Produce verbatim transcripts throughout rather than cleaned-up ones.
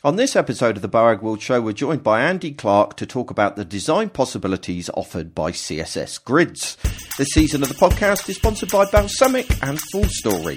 On this episode of the Boag World Show, we're joined by Andy Clark to talk about the design possibilities offered by C S S Grids. This season of the podcast is sponsored by Balsamiq and Full Story.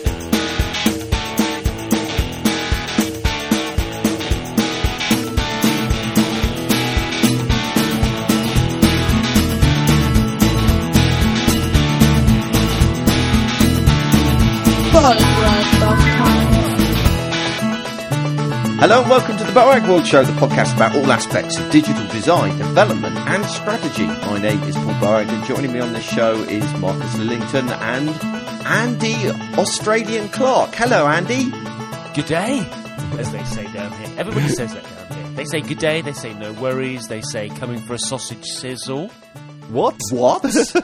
Hello and welcome to the Boag World Show, the podcast about all aspects of digital design, development and strategy. My name is Paul Boag and joining me on this show is Marcus Lillington and Andy Australian Clark. Hello, Andy. Good day, as they say down here. Everybody says that down here. They say good day, they say no worries, they say coming for a sausage sizzle. What? What?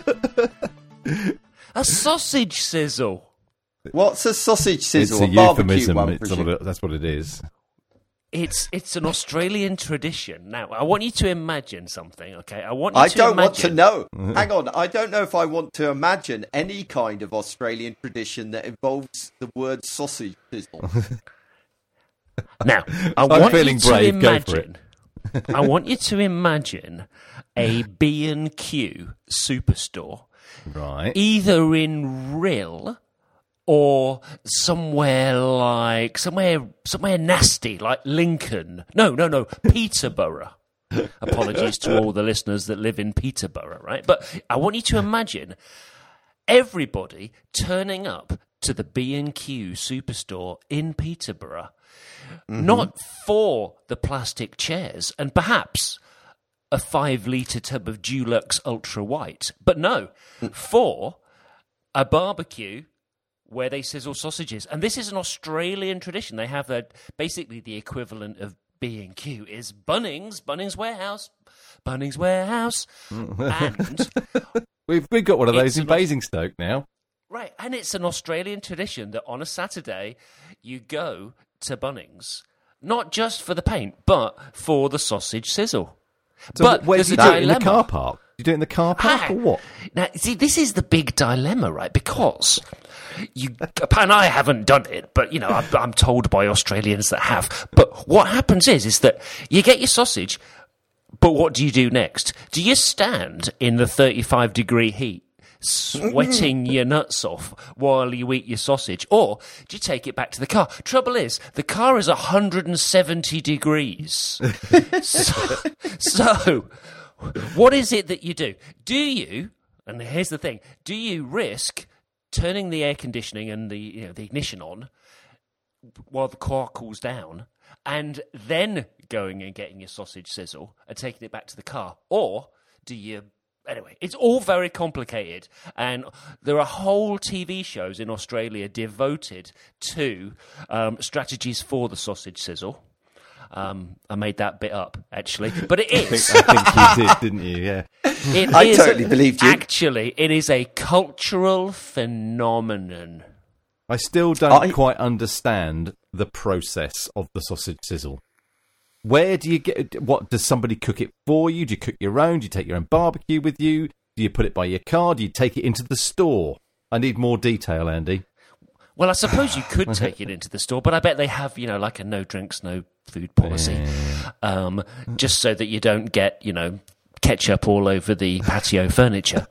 A sausage sizzle. What's a sausage sizzle? It's a, a euphemism. One, it's what it, that's what it is. It's it's an Australian tradition. Now, I want you to imagine something, okay? I want you I to don't imagine... want to know. Hang on. I don't know if I want to imagine any kind of Australian tradition that involves the word sausage sizzle. Now, I I'm want feeling you to brave. imagine... Go for it. I want you to imagine a B and Q superstore, Right. either in Rill... or somewhere like, somewhere somewhere nasty, like Lincoln. No, no, no, Peterborough. Apologies to all the listeners that live in Peterborough, right? But I want you to imagine everybody turning up to the B and Q Superstore in Peterborough, mm-hmm. not for the plastic chairs and perhaps a five-litre tub of Dulux Ultra White, but no, for a barbecue where they sizzle sausages. And this is an Australian tradition. They have a, basically the equivalent of B and Q is Bunnings, Bunnings Warehouse, Bunnings Warehouse. And we've, we've got one of those in an, Basingstoke now. Right, and it's an Australian tradition that on a Saturday you go to Bunnings, not just for the paint, but for the sausage sizzle. So but where there's do you a do dilemma. it in the car park? You do it in the car park Ah, or what? Now, see, this is the big dilemma, right? Because you, and I haven't done it, but you know, I'm, I'm told by Australians that have. But what happens is, is that you get your sausage, but what do you do next? Do you stand in the thirty-five degree heat, sweating your nuts off while you eat your sausage, or do you take it back to the car? Trouble is, the car is one hundred seventy degrees. so, so what is it that you do? Do you, and here's the thing, do you risk turning the air conditioning and the you know the ignition on while the car cools down and then going and getting your sausage sizzle and taking it back to the car? Or do you... Anyway, it's all very complicated, and there are whole T V shows in Australia devoted to um, strategies for the sausage sizzle. Um, I made that bit up, actually, but it is. I think, I think you did, didn't you? Yeah. It I is, totally believed you. Actually, it is a cultural phenomenon. I still don't I... quite understand the process of the sausage sizzle. Where do you get? What does somebody cook it for you? Do you cook your own? Do you take your own barbecue with you? Do you put it by your car? Do you take it into the store? I need more detail, Andy. Well, I suppose you could take it into the store, but I bet they have, you know, like a no drinks, no food policy, Yeah. um, just so that you don't get, you know, ketchup all over the patio furniture.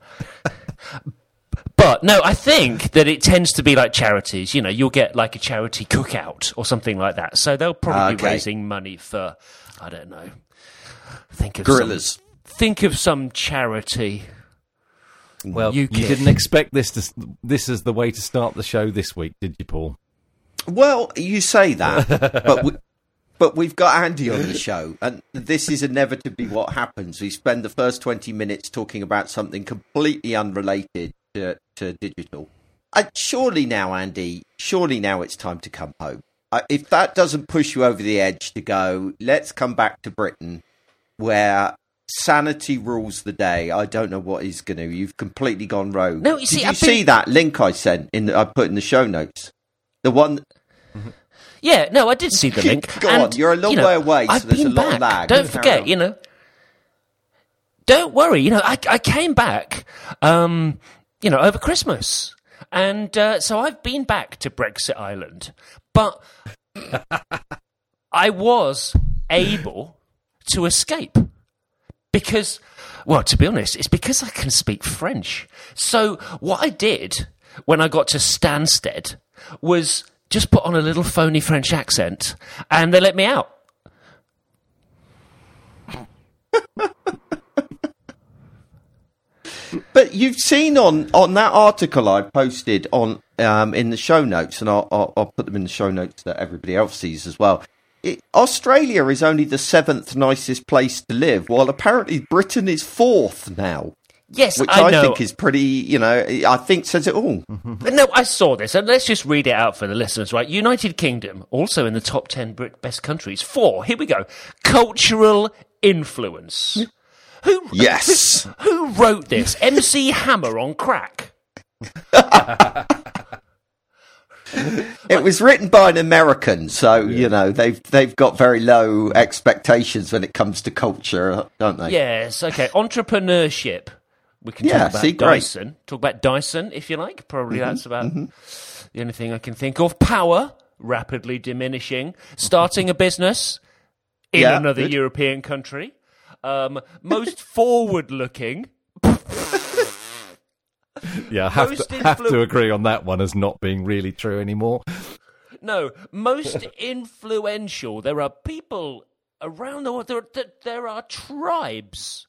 But no, I think that it tends to be like charities. You know, you'll get like a charity cookout or something like that. So they'll probably okay. be raising money for, I don't know, think of Gorillas. Some, think of some charity. Well, you, you kid. didn't expect this to, this is the way to start the show this week, did you, Paul? Well, you say that, but we, but we've got Andy on the show, and this is inevitably what happens. We spend the first twenty minutes talking about something completely unrelated to, to digital. Uh, surely now, Andy, surely now it's time to come home. Uh, if that doesn't push you over the edge to go, let's come back to Britain, where sanity rules the day. I don't know what is going to. You've completely gone rogue. No, you Did see, you I've see been... that link I sent in? I put in the show notes. The one. Yeah, no, I did see the link. Go and, on, you're a long you know, way away, so I've there's been a lot back. of lag. Don't Carry forget, on. you know. Don't worry, you know, I, I came back, um, you know, over Christmas. And uh, so I've been back to Brexit Island. But I was able to escape because, well, to be honest, it's because I can speak French. So what I did when I got to Stansted was just put on a little phony French accent, and they let me out. But you've seen on, on that article I posted on um, in the show notes, and I'll, I'll, I'll put them in the show notes that everybody else sees as well. It, Australia is only the seventh nicest place to live, while apparently Britain is fourth now. Yes, which I, I know. think is pretty, you know, I think says it all. No, I saw this, and let's just read it out for the listeners, right? United Kingdom, also in the top ten best countries. Four, here we go. Cultural influence. Who, Yes. Who, who wrote this? M C Hammer on crack. It was written by an American, so, you know, they've they've got very low expectations when it comes to culture, don't they? Yes, okay. Entrepreneurship. We can Yeah, talk about see, great. Dyson. Talk about Dyson, if you like. Probably Mm-hmm, that's about mm-hmm. the only thing I can think of. Power, rapidly diminishing. Starting a business in Yeah, another good. European country. Um, most forward-looking. Yeah, I have Most to, have influ- to agree on that one as not being really true anymore. No, most influential. There are people around the world. There, there, there are tribes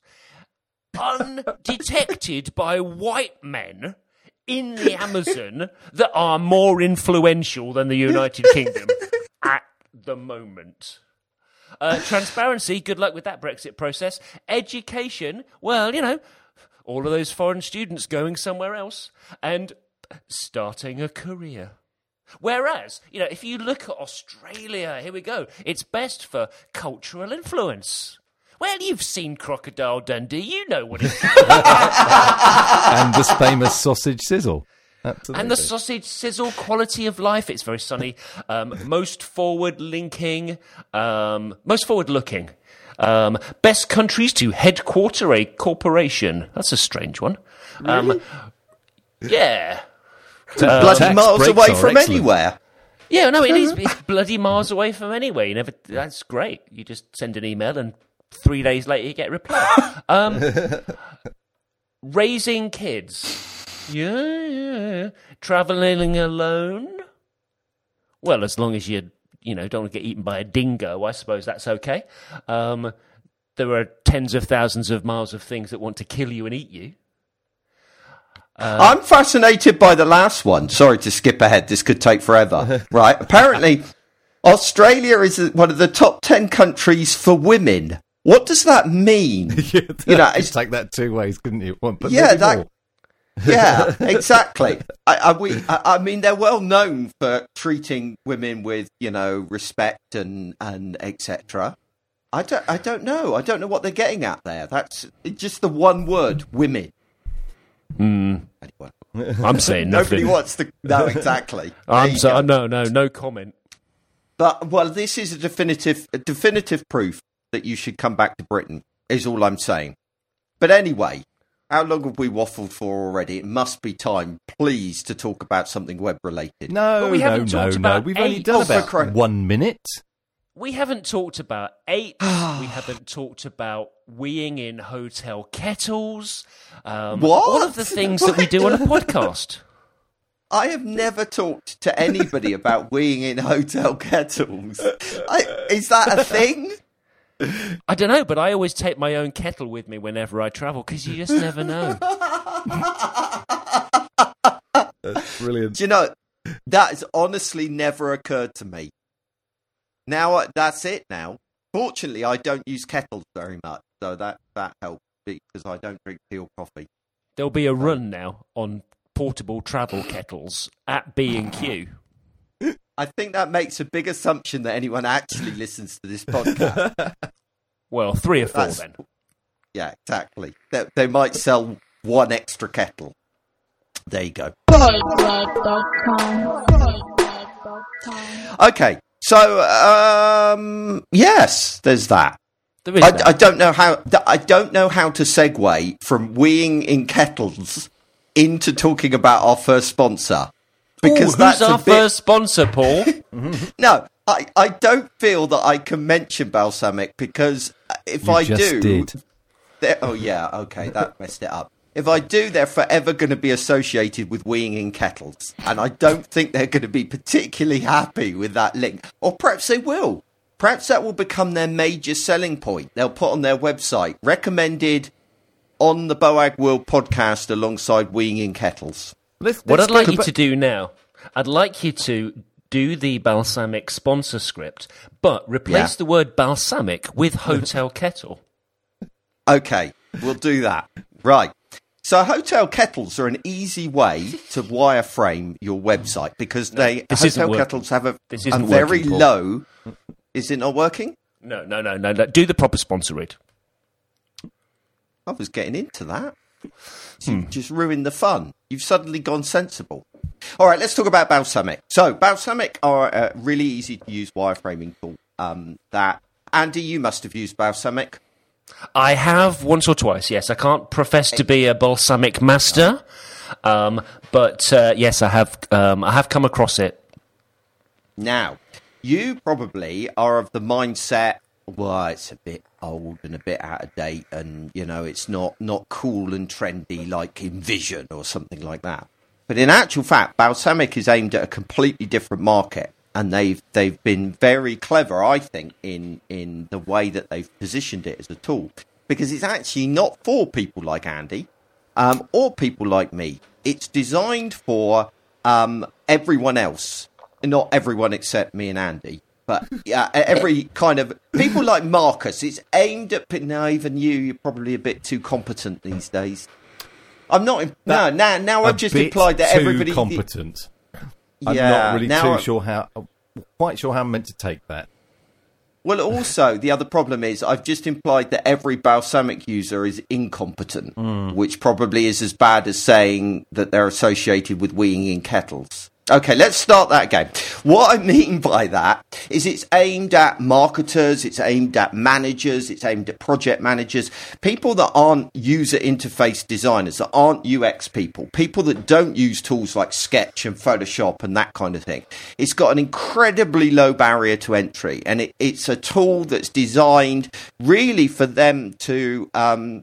undetected by white men in the Amazon that are more influential than the United Kingdom at the moment. Uh, transparency, good luck with that Brexit process. Education, well, you know, all of those foreign students going somewhere else and starting a career. Whereas, you know, if you look at Australia, here we go, it's best for cultural influence. Well, you've seen Crocodile Dundee, you know what it is. And this famous sausage sizzle. Absolutely. And the sausage sizzle, quality of life, it's very sunny. Um, most forward-linking, um, most forward-looking. Um, best countries to headquarter a corporation. That's a strange one. Um, Really? Yeah. Ta- Bloody tax miles breaks away are from excellent. anywhere. Yeah, no, it is. It's bloody miles away from anywhere. You never. That's great. You just send an email, and three days later you get a reply. Um, raising kids. Yeah, yeah. Traveling alone. Well, as long as you, you know, don't want to get eaten by a dingo, I suppose that's okay. Um, there are tens of thousands of miles of things that want to kill you and eat you. Uh, I'm fascinated by the last one. Sorry to skip ahead. This could take forever. Right. Apparently, Australia is one of the top ten countries for women. What does that mean? you You know, could it's- take that two ways, couldn't you? One, but Yeah, maybe that- more. Yeah, exactly. I, I, we, I, I mean, they're well known for treating women with, you know, respect and and et cetera. I don't, I don't know. I don't know what they're getting at there. That's it's just the one word, women. mm, Anyway, I'm saying nobody nothing. wants to know exactly. There I'm you so, go. no, no, no comment. But well, this is a definitive, a definitive proof that you should come back to Britain. Is all I'm saying. But anyway. How long have we waffled for already? It must be time, please, to talk about something web-related. No, But we no, haven't no, talked no. about We've only eight- done Oh, for about Christ. one minute. We haven't talked about eight. We haven't talked about weeing in hotel kettles. Um, What? All of the things that we do on a podcast. I have never talked to anybody about weeing in hotel kettles. I, is that a thing? I don't know, but I always take my own kettle with me whenever I travel because you just never know. That's brilliant. Do you know, that has honestly never occurred to me. Now, uh, that's it now. Fortunately, I don't use kettles very much, so that, that helps because I don't drink tea or coffee. There'll be a run now on portable travel kettles at B and Q. I think that makes a big assumption that anyone actually listens to this podcast. Well, three or four That's- then. Yeah, exactly. They, they might sell one extra kettle. There you go. Okay, so um, yes, there's that. There is I, that. I don't know how. I don't know how to segue from weeing in kettles into talking about our first sponsor because Ooh, that's who's a our bit, first sponsor, Paul? no. I, I don't feel that I can mention balsamic because if You I just do, did. they're- oh yeah, okay, that messed it up. If I do, they're forever going to be associated with weeing in kettles, and I don't think they're going to be particularly happy with that link. Or perhaps they will. Perhaps that will become their major selling point. They'll put on their website recommended on the Boag World podcast alongside weeing in kettles. Let's, What let's I'd like go you back- to do now, I'd like you to do the balsamic sponsor script, but replace Yeah. the word balsamic with hotel kettle. Okay, we'll do that. Right. So hotel kettles are an easy way to wireframe your website because they this isn't hotel working. kettles have a, This a isn't very working, Paul. low. Is it not working? No, no, no, no, no. Do the proper sponsor read. I was getting into that. So you've just ruined the fun. You've suddenly gone sensible. All right, let's talk about balsamic. So balsamic are a really easy to use wireframing tool. Um, that Andy, you must have used balsamic. I have once or twice, yes. I can't profess to be a balsamic master, um, but uh, yes, I have. Um, I have come across it. Now, you probably are of the mindset, well, it's a bit old and a bit out of date, and you know, it's not not cool and trendy like Envision or something like that. But in actual fact, balsamic is aimed at a completely different market. And they've they've been very clever, I think, in in the way that they've positioned it as a tool, because it's actually not for people like Andy um, or people like me. It's designed for um, everyone else, not everyone except me and Andy, but uh, every kind of people like Marcus. It's aimed at now. Even you, you're probably a bit too competent these days. I'm not. No, That- now now a I've just bit implied that too everybody competent. I'm Yeah, not really now too I- sure how, quite sure how I'm meant to take that. Well, also, the other problem is I've just implied that every balsamic user is incompetent, which probably is as bad as saying that they're associated with weeing in kettles. Okay, let's start that again. What I mean by that is it's aimed at marketers, it's aimed at managers, it's aimed at project managers, people that aren't user interface designers, that aren't U X people, people that don't use tools like Sketch and Photoshop and that kind of thing. It's got an incredibly low barrier to entry, and it, it's a tool that's designed really for them to um,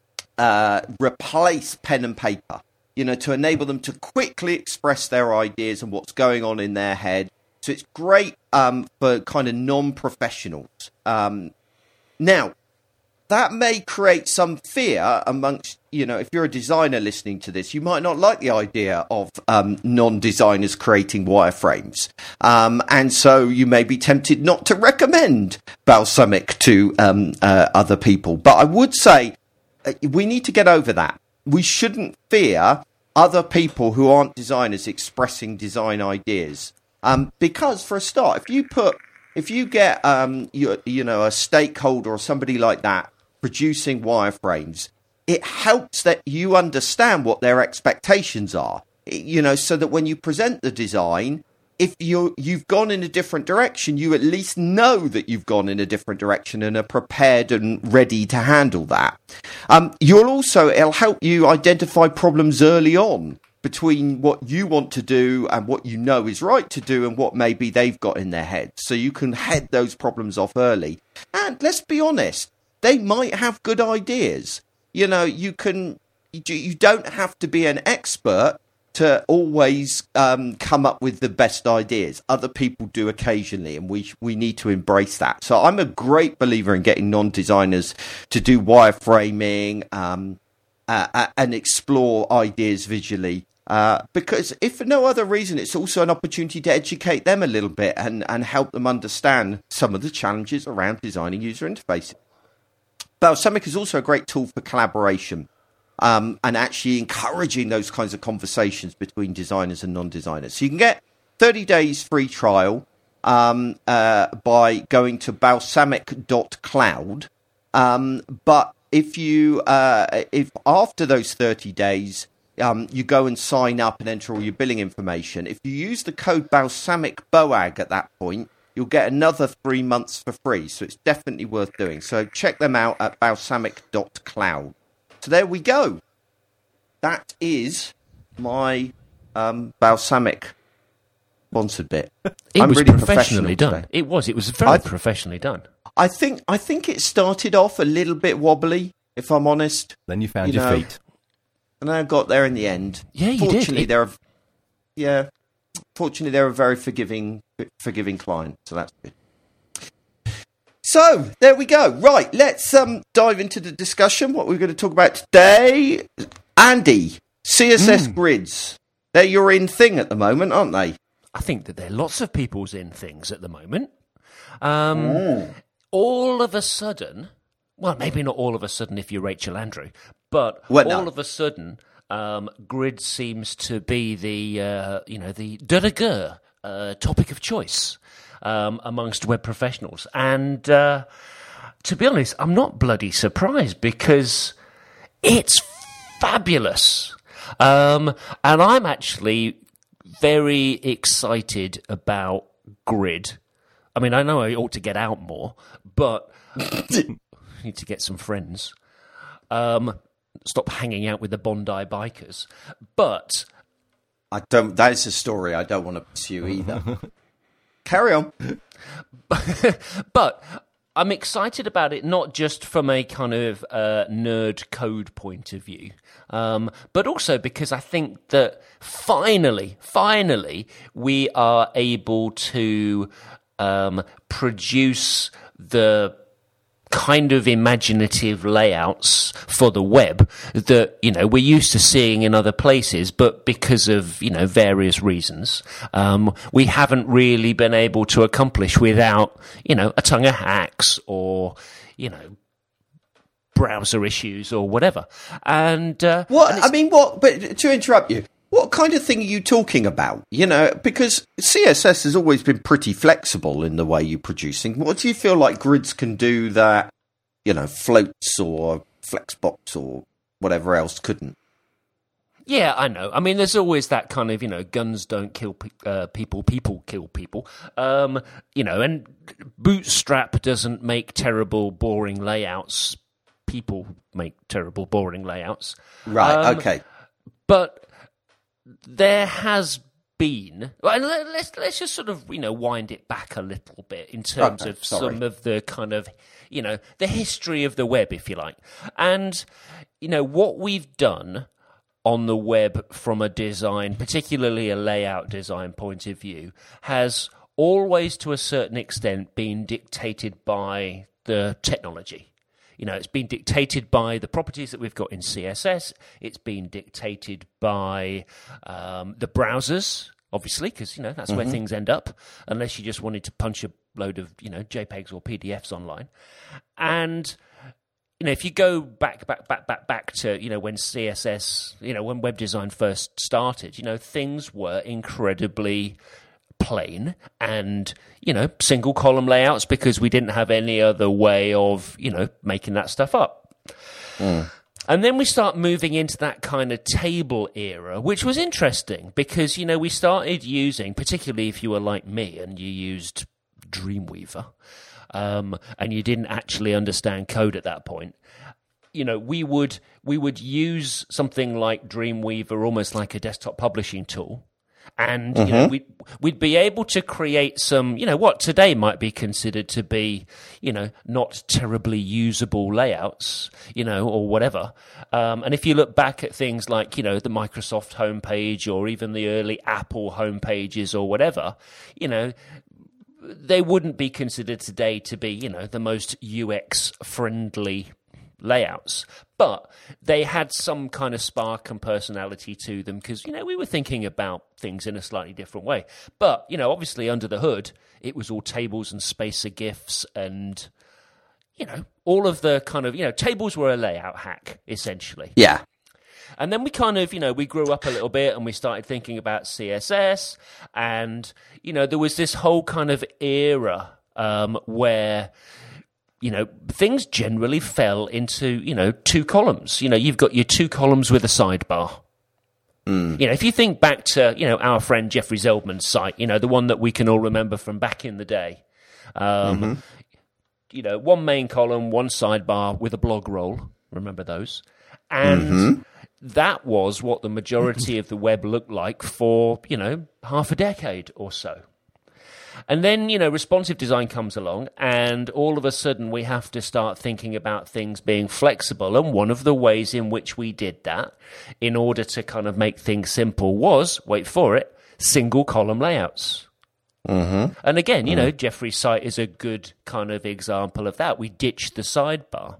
uh, replace pen and paper. You know, to enable them to quickly express their ideas and what's going on in their head. So it's great um, for kind of non-professionals. Um, now, that may create some fear amongst, you know, if you're a designer listening to this, you might not like the idea of um, non-designers creating wireframes. Um, and so you may be tempted not to recommend balsamic to um, uh, other people. But I would say uh, we need to get over that. We shouldn't fear other people who aren't designers expressing design ideas. Um, because for a start, if you put, if you get, um, you, you know, a stakeholder or somebody like that producing wireframes, it helps that you understand what their expectations are, you know, so that when you present the design, if you you've gone in a different direction, you at least know that you've gone in a different direction and are prepared and ready to handle that. Um, you'll also, it'll help you identify problems early on between what you want to do and what you know is right to do and what maybe they've got in their head. So you can head those problems off early. And let's be honest, they might have good ideas. You know, you can, you don't have to be an expert to always um, come up with the best ideas. Other people do occasionally, and we we need to embrace that. So I'm a great believer in getting non-designers to do wireframing um, uh, uh, and explore ideas visually. Uh, because if for no other reason, it's also an opportunity to educate them a little bit and, and help them understand some of the challenges around designing user interfaces. Balsamic is also a great tool for collaboration. Um, and actually encouraging those kinds of conversations between designers and non-designers. So you can get thirty days free trial um, uh, by going to balsamic dot cloud. Um, but if you, uh, if after those thirty days, um, you go and sign up and enter all your billing information, if you use the code BalsamicBoag at that point, you'll get another three months for free. So it's definitely worth doing. So check them out at balsamic dot cloud. So there we go. That is my um, balsamic sponsored bit. It I'm was really professionally professional done. today. It was. It was very I- professionally done. I think I think it started off a little bit wobbly, if I'm honest, Then you found You your know, feet. and I got there in the end. Yeah, you did. Fortunately, It- they're a, yeah. Fortunately, they're a very forgiving, forgiving client, so that's good. So there we go. Right, let's um, dive into the discussion. What we're going to talk about today, Andy, C S S Hmm. grids. They're your in thing at the moment, aren't they? I think that there are lots of people's in things at the moment. Um, All of a sudden, well, maybe not all of a sudden if you're Rachel Andrew, but Well, no. all of a sudden, um, grid seems to be the uh, you know the de rigueur uh, topic of choice um, amongst web professionals. And uh, to be honest, I'm not bloody surprised because it's fabulous. Um, and I'm actually very excited about grid. I mean, I know I ought to get out more, but I need to get some friends. Um, stop hanging out with the Bondi bikers. But I don't. That is a story I don't want to pursue either. Carry on. but I'm excited about it not just from a kind of uh, nerd code point of view, um, but also because I think that finally, finally, we are able to um, produce the kind of imaginative layouts for the web that, you know, we're used to seeing in other places, but because of, you know, various reasons, um, we haven't really been able to accomplish without, you know, a tongue of hacks or, you know, browser issues or whatever. And, uh, What and I mean, what? But to interrupt you, what kind of thing are you talking about? You know, because C S S has always been pretty flexible in the way you're producing. What do you feel like grids can do that, you know, floats or Flexbox or whatever else couldn't? Yeah, I know. I mean, there's always that kind of, you know, guns don't kill pe- uh, people, people kill people. Um, you know, and Bootstrap doesn't make terrible, boring layouts. People make terrible, boring layouts. Right. Um, Okay. But there has been, well, and let- let's let's just sort of, you know, wind it back a little bit in terms Okay, of sorry. some of the kind of, you know, the history of the web, if you like. And, you know, what we've done on the web from a design, particularly a layout design point of view, has always to a certain extent been dictated by the technology. You know, it's been dictated by the properties that we've got in C S S. It's been dictated by um, the browsers, obviously, because, you know, that's where things end up, unless you just wanted to punch a load of, you know, JPEGs or P D Fs online. And, you know, if you go back, back, back, back, back to, you know, when C S S, you know, when web design first started, you know, things were incredibly plain and, you know, single column layouts because we didn't have any other way of, you know, making that stuff up. Mm. And then we start moving into that kind of table era, which was interesting because, you know, we started using, particularly if you were like me and you used Dreamweaver, um, and you didn't actually understand code at that point, you know, we would we would use something like Dreamweaver almost like a desktop publishing tool. And, you know, we'd, we'd be able to create some, you know, what today might be considered to be, you know, not terribly usable layouts, you know, or whatever. Um, and if you look back at things like, you know, the Microsoft homepage or even the early Apple homepages or whatever, you know, they wouldn't be considered today to be, you know, the most U X friendly layouts, but they had some kind of spark and personality to them because, you know, we were thinking about things in a slightly different way. But, you know, obviously under the hood, it was all tables and spacer GIFs and, you know, all of the kind of, you know, tables were a layout hack, essentially. Yeah. And then we kind of, you know, we grew up a little bit and we started thinking about C S S and, you know, there was this whole kind of era um, where, you know, things generally fell into, you know, two columns. You know, you've got your two columns with a sidebar. Mm. You know, if you think back to, you know, our friend Jeffrey Zeldman's site, you know, the one that we can all remember from back in the day. Um, mm-hmm. You know, one main column, one sidebar with a blog roll. Remember those? And mm-hmm. that was what the majority of the web looked like for, you know, half a decade or so. And then, you know, responsive design comes along, and all of a sudden we have to start thinking about things being flexible. And one of the ways in which we did that, in order to kind of make things simple, was, wait for it, single column layouts. Mm-hmm. And again, you know, Jeffrey's site is a good kind of example of that. We ditched the sidebar.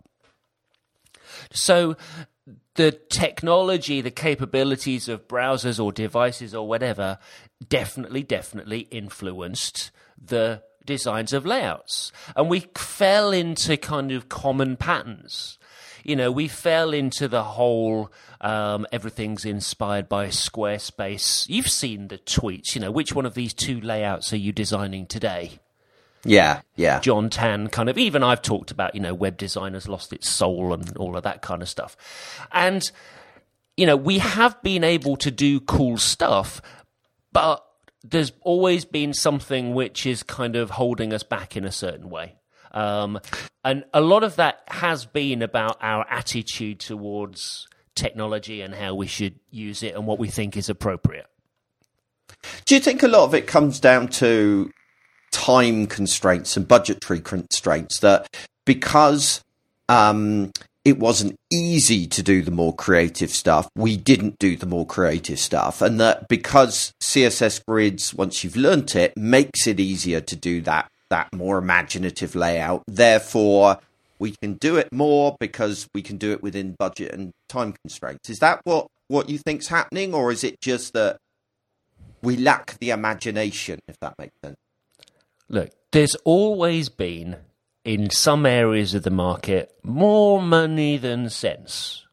So the technology, the capabilities of browsers or devices or whatever definitely, definitely influenced the designs of layouts. And we fell into kind of common patterns. You know, we fell into the whole um, everything's inspired by Squarespace. You've seen the tweets, you know, which one of these two layouts are you designing today? Yeah, yeah. John Tan kind of, even I've talked about, you know, web design has lost its soul and all of that kind of stuff. And, you know, we have been able to do cool stuff, but there's always been something which is kind of holding us back in a certain way. Um, and a lot of that has been about our attitude towards technology and how we should use it and what we think is appropriate. Do you think a lot of it comes down to time constraints and budgetary constraints, that because um, it wasn't easy to do the more creative stuff, we didn't do the more creative stuff, and that because C S S Grids, once you've learnt it, makes it easier to do that that more imaginative layout, therefore we can do it more because we can do it within budget and time constraints? Is that what what you think's happening, or is it just that we lack the imagination, if that makes sense? Look, there's always been, in some areas of the market, more money than sense.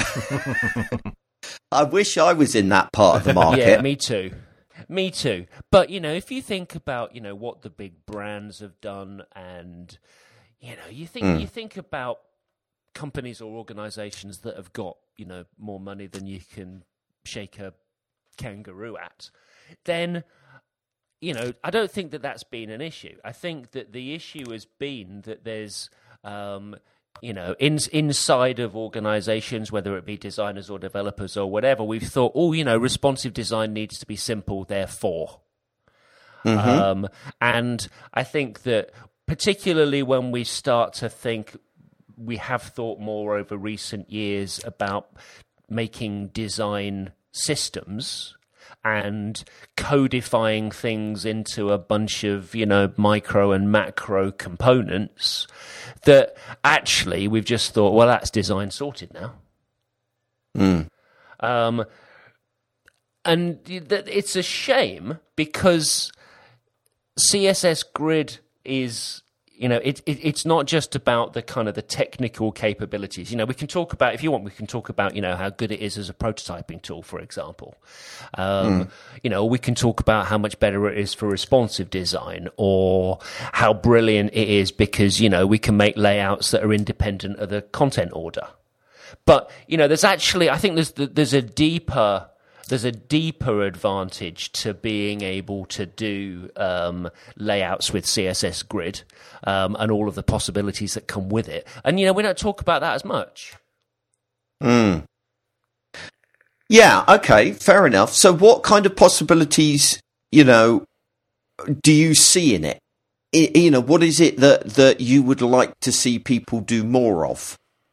I wish I was in that part of the market. Yeah, me too. Me too. But, you know, if you think about, you know, what the big brands have done, and, you know, you think mm. you think about companies or organizations that have got, you know, more money than you can shake a kangaroo at, then, you know, I don't think that that's been an issue. I think that the issue has been that there's, um, you know, in, inside of organizations, whether it be designers or developers or whatever, we've thought, oh, you know, responsive design needs to be simple, therefore. Mm-hmm. Um, and I think that particularly when we start to think, we have thought more over recent years about making design systems and codifying things into a bunch of, you know, micro and macro components, that actually we've just thought, well, that's design sorted now. Mm. Um, and it's a shame, because C S S Grid is, you know, it, it, it's not just about the kind of the technical capabilities. You know, we can talk about, if you want, we can talk about, you know, how good it is as a prototyping tool, for example. Um, mm. You know, we can talk about how much better it is for responsive design, or how brilliant it is because, you know, we can make layouts that are independent of the content order. But, you know, there's actually, I think there's there's a deeper there's a deeper advantage to being able to do um, layouts with C S S Grid um, and all of the possibilities that come with it. And, you know, we don't talk about that as much. Mm. Yeah, okay, fair enough. So what kind of possibilities, you know, do you see in it? I, you know, what is it that, that you would like to see people do more of?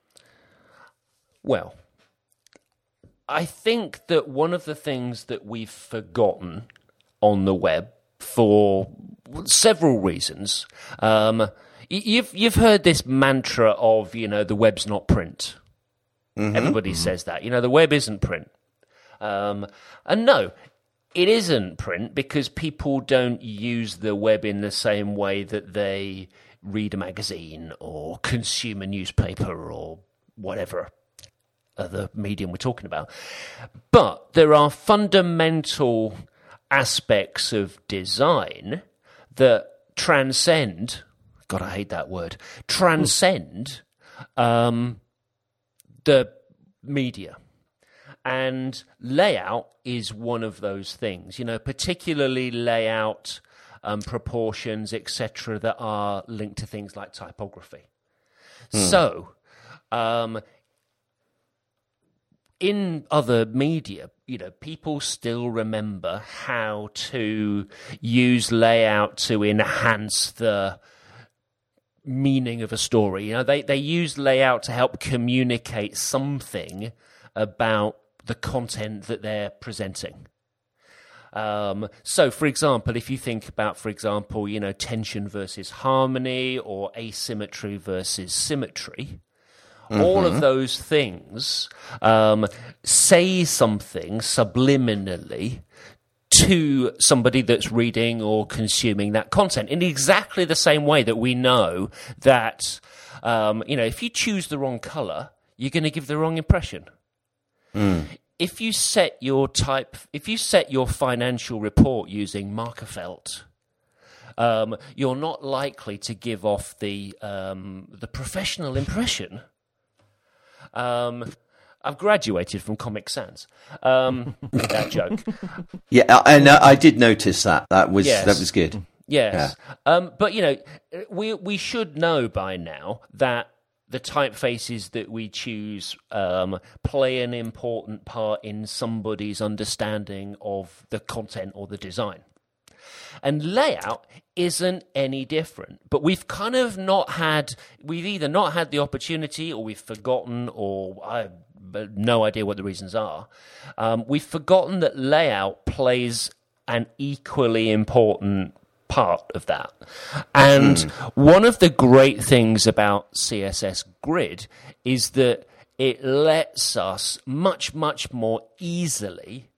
Well, I think that one of the things that we've forgotten on the web for several reasons, um, you've you've heard this mantra of, you know, the web's not print. Mm-hmm. Everybody mm-hmm. says that. You know, the web isn't print. Um, and no, it isn't print, because people don't use the web in the same way that they read a magazine or consume a newspaper or whatever other medium we're talking about. But there are fundamental aspects of design that transcend, God, I hate that word, transcend um, the media. And layout is one of those things, you know, particularly layout, um, proportions, et cetera, that are linked to things like typography. Hmm. So, um, in other media, you know, people still remember how to use layout to enhance the meaning of a story. You know, they, they use layout to help communicate something about the content that they're presenting. Um, so, for example, if you think about, for example, you know, tension versus harmony or asymmetry versus symmetry, mm-hmm. all of those things um, say something subliminally to somebody that's reading or consuming that content in exactly the same way that we know that, um, you know, if you choose the wrong color, you're going to give the wrong impression. Mm. If you set your type, if you set your financial report using marker felt, um, you're not likely to give off the um, the professional impression. Um, I've graduated from Comic Sans. Um, that joke. Yeah, and I did notice that. That was yes. that was good. Yes, yeah. um, but you know, we we should know by now that the typefaces that we choose um, play an important part in somebody's understanding of the content or the design. And layout isn't any different. But we've kind of not had, we've either not had the opportunity or we've forgotten, or I have no idea what the reasons are. Um, we've forgotten that layout plays an equally important part of that. And mm. one of the great things about C S S Grid is that it lets us much, much more easily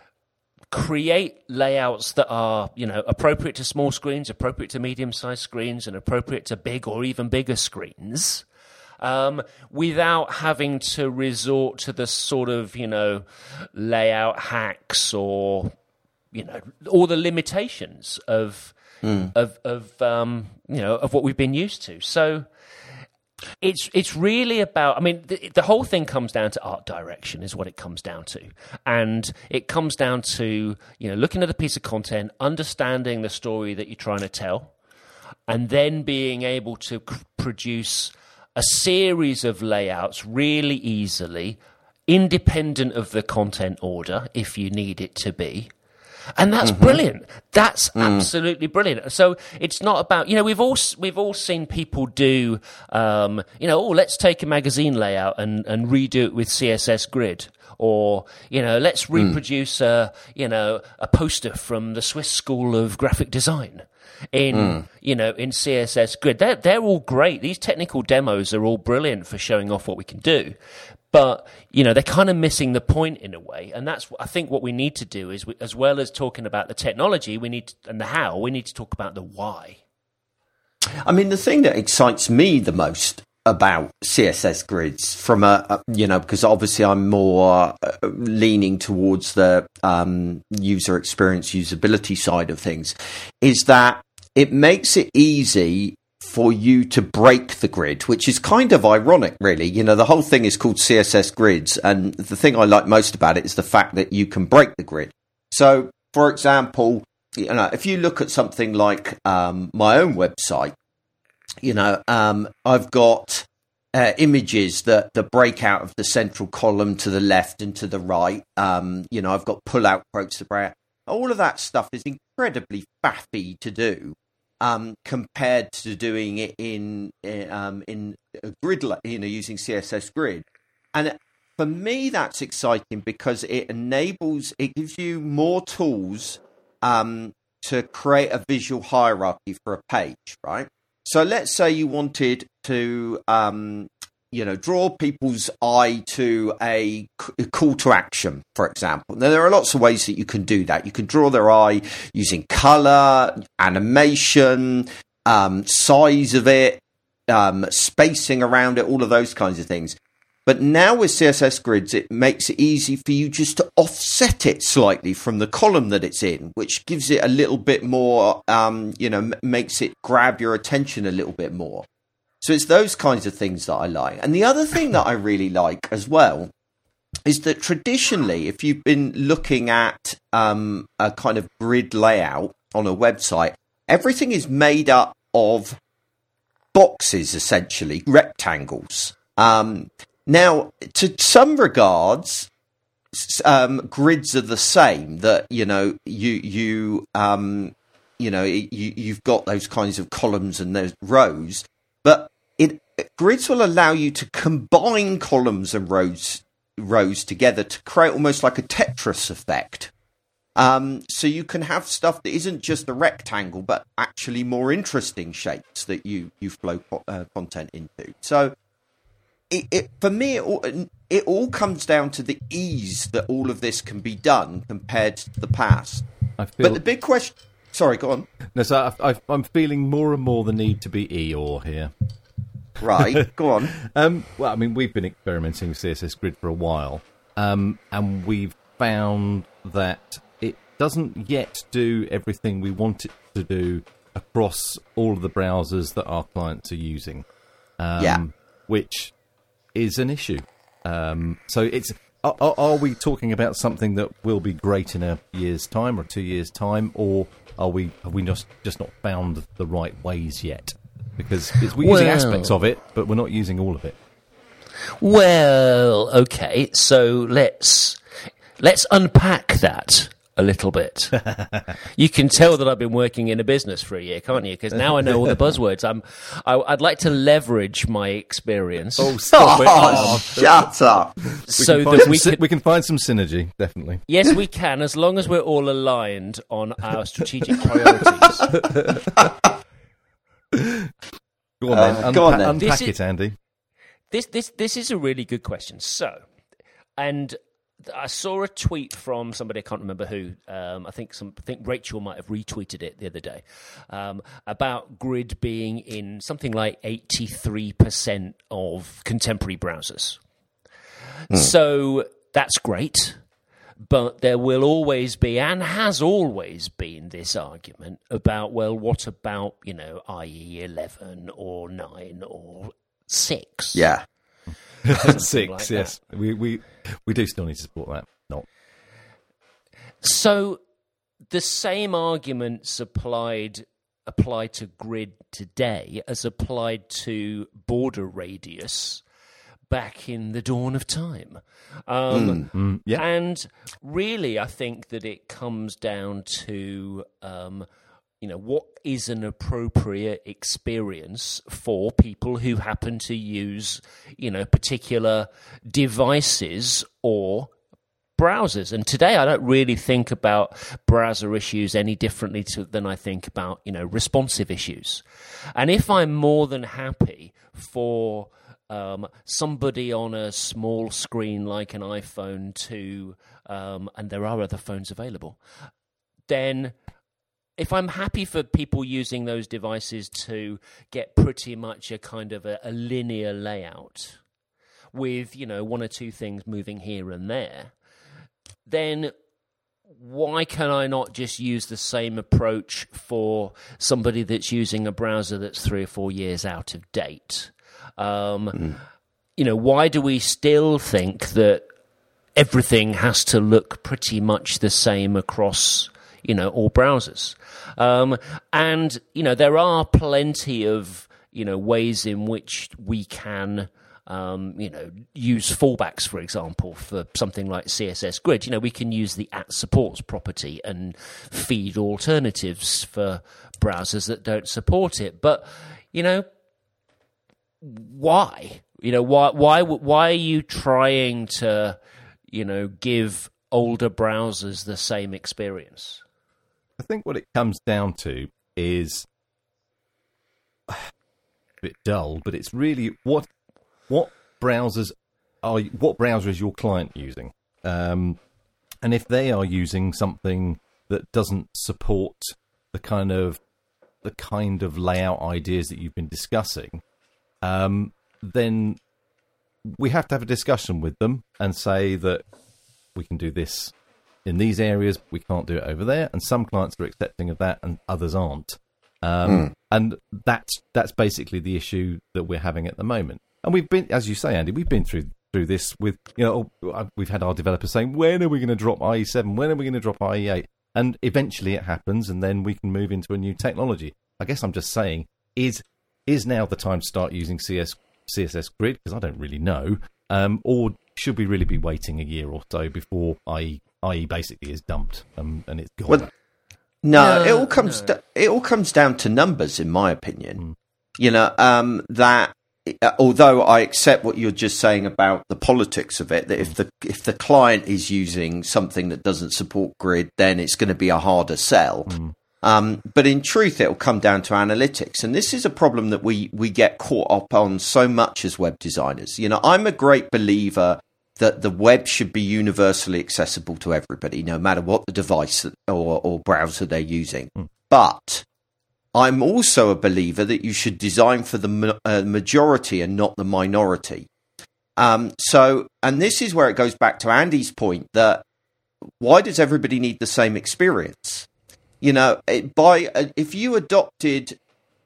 create layouts that are, you know, appropriate to small screens, appropriate to medium-sized screens, and appropriate to big or even bigger screens, um, without having to resort to the sort of, you know, layout hacks or, you know, all the limitations of Mm. of of um, you know of what we've been used to. So it's it's really about. I mean, the, the whole thing comes down to art direction, is what it comes down to, and it comes down to you know looking at a piece of content, understanding the story that you're trying to tell, and then being able to c- produce a series of layouts really easily, independent of the content order, if you need it to be. And that's mm-hmm. brilliant. That's mm. absolutely brilliant. So it's not about, you know, we've all we've all seen people do, um, you know, oh, let's take a magazine layout and, and redo it with C S S Grid, or you know, let's reproduce mm. a you know a poster from the Swiss School of Graphic Design in mm. you know in C S S Grid. They're they're all great. These technical demos are all brilliant for showing off what we can do. But, you know, they're kind of missing the point in a way. And that's, I think, what we need to do is, we, as well as talking about the technology we need to, and the how, we need to talk about the why. I mean, the thing that excites me the most about C S S Grids from a, a you know, because obviously I'm more uh, leaning towards the um, user experience, usability side of things, is that it makes it easy for you to break the grid, which is kind of ironic, really. You know, the whole thing is called C S S Grids, and the thing I like most about it is the fact that you can break the grid. So, for example, you know, if you look at something like um, my own website, you know, um, I've got uh, images that, that break out of the central column to the left and to the right. Um, you know, I've got pull-out quotes to break out. All of that stuff is incredibly faffy to do. Um, compared to doing it in um, in a grid, you know, using C S S Grid. And for me, that's exciting because it enables, it gives you more tools um, to create a visual hierarchy for a page, right? So let's say you wanted to, um, you know, draw people's eye to a call to action, for example. Now, there are lots of ways that you can do that. You can draw their eye using color, animation, um, size of it, um, spacing around it, all of those kinds of things. But now with C S S Grids, it makes it easy for you just to offset it slightly from the column that it's in, which gives it a little bit more, um, you know, m- makes it grab your attention a little bit more. So it's those kinds of things that I like. And the other thing that I really like as well is that traditionally, if you've been looking at um, a kind of grid layout on a website, everything is made up of boxes, essentially, rectangles. Um, now, to some regards, um, grids are the same. That you know, you you um, you know, you you've got those kinds of columns and those rows, but it grids will allow you to combine columns and rows rows together to create almost like a Tetris effect. Um, so you can have stuff that isn't just a rectangle, but actually more interesting shapes that you, you flow uh, content into. So it, it for me, it all, it all comes down to the ease that all of this can be done compared to the past. I feel... But the big question... Sorry, go on. No, so I, I, I'm feeling more and more the need to be Eeyore here. Right, go on. Um, well, I mean, we've been experimenting with C S S Grid for a while, um, and we've found that it doesn't yet do everything we want it to do across all of the browsers that our clients are using. Um, yeah. Which is an issue. Um, so it's are, are we talking about something that will be great in a year's time or two years' time, or are we have we just, just not found the right ways yet? Because it's, we're using well, aspects of it, but we're not using all of it. Well, okay, so let's let's unpack that a little bit. You can tell that I've been working in a business for a year, can't you? Because now I know all the buzzwords. I'm, I, I'd like to leverage my experience. Oh, stop it! Oh, shut up! So we that we sy- can, we can find some synergy, definitely. yes, we can, as long as we're all aligned on our strategic priorities. Go on then. Uh, Unpa- go on then. Unpack This is- it, Andy. This this this is a really good question. So, and I saw a tweet from somebody, I can't remember who. Um, I think some I think Rachel might have retweeted it the other day um, about Grid being in something like eighty-three percent of contemporary browsers. Mm. So that's great. But there will always be, and has always been, this argument about, well, what about, you know, I E eleven or nine or six? Yeah. Six, like yes. We, we we do still need to support that. No. So the same arguments applied apply to Grid today as applied to border radius back in the dawn of time. Um, Mm, mm, yeah. And really, I think that it comes down to, um, you know, what is an appropriate experience for people who happen to use, you know, particular devices or browsers. And today I don't really think about browser issues any differently to, than I think about, you know, responsive issues. And if I'm more than happy for Um, somebody on a small screen like an iPhone to, um, and there are other phones available, then if I'm happy for people using those devices to get pretty much a kind of a, a linear layout with, you know, one or two things moving here and there, then why can I not just use the same approach for somebody that's using a browser that's three or four years out of date? Um, mm. You know, why do we still think that everything has to look pretty much the same across, you know, all browsers? Um, and, you know, there are plenty of, you know, ways in which we can, um, you know, use fallbacks, for example, for something like C S S Grid. You know, we can use the at supports property and feed alternatives for browsers that don't support it. But, you know, why? You know, why why why are you trying to, you know, give older browsers the same experience? I think what it comes down to is a bit dull, but it's really what what browsers are what browser is your client using? Um, and if they are using something that doesn't support the kind of the kind of layout ideas that you've been discussing, Um, then we have to have a discussion with them and say that we can do this in these areas, we can't do it over there, and some clients are accepting of that and others aren't. Um, mm. And that's that's basically the issue that we're having at the moment. And we've been, as you say, Andy, we've been through through this with, you know, we've had our developers saying, when are we going to drop I E seven? When are we going to drop I E eight? And eventually it happens, and then we can move into a new technology. I guess I'm just saying, is is now the time to start using C S, C S S Grid? Because I don't really know. Um, or should we really be waiting a year or so before I E, I E basically is dumped um, and it's gone? Well, no, No, it all comes no. da- it all comes down to numbers, in my opinion. Mm. You know, um, that uh, although I accept what you're just saying about the politics of it, that if the if the client is using something that doesn't support Grid, then it's going to be a harder sell. Mm. Um, but in truth, it will come down to analytics, and this is a problem that we we get caught up on so much as web designers. You know, I'm a great believer that the web should be universally accessible to everybody, no matter what the device or, or browser they're using. Mm. But I'm also a believer that you should design for the ma- uh, majority and not the minority. Um, so, and this is where it goes back to Andy's point that why does everybody need the same experience? You know, it, by uh, if you adopted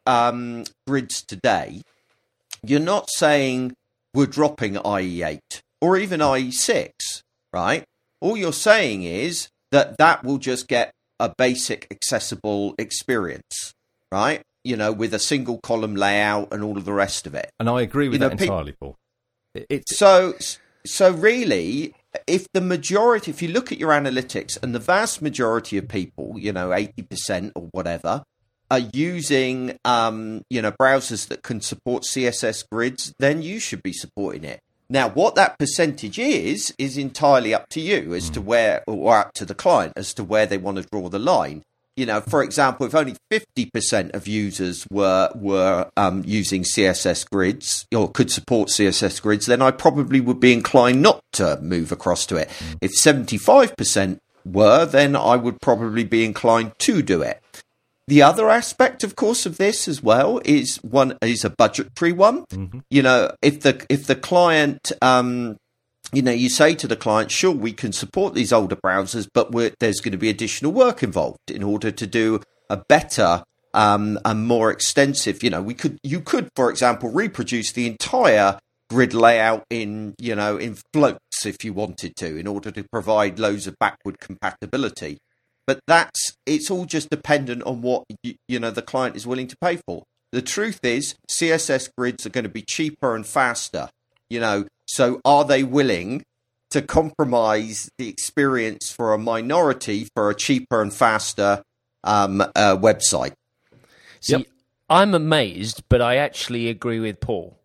um, grids today, you're not saying we're dropping I E eight or even I E six, right? All you're saying is that that will just get a basic accessible experience, right? You know, with a single column layout and all of the rest of it. And I agree with you that know, entirely, Paul. It, it's so, so really, if the majority, if you look at your analytics and the vast majority of people, you know, eighty percent or whatever, are using, um, you know, browsers that can support C S S grids, then you should be supporting it. Now, what that percentage is, is entirely up to you as to where, or up to the client as to where they want to draw the line. You know, for example, if only fifty percent of users were were um, using C S S grids or could support C S S grids, then I probably would be inclined not to move across to it. Mm. If seventy-five percent were, then I would probably be inclined to do it. The other aspect, of course, of this as well is one is a budgetary one. Mm-hmm. You know, if the if the client, um, you know, you say to the client, sure, we can support these older browsers, but we're, there's going to be additional work involved in order to do a better um, and more extensive. You know, we could you could, for example, reproduce the entire grid layout in you know in floats if you wanted to, in order to provide loads of backward compatibility. But that's it's all just dependent on what you, you know the client is willing to pay for. The truth is, C S S grids are going to be cheaper and faster. You know, so are they willing to compromise the experience for a minority for a cheaper and faster um, uh, website? See, yep. I'm amazed, but I actually agree with Paul.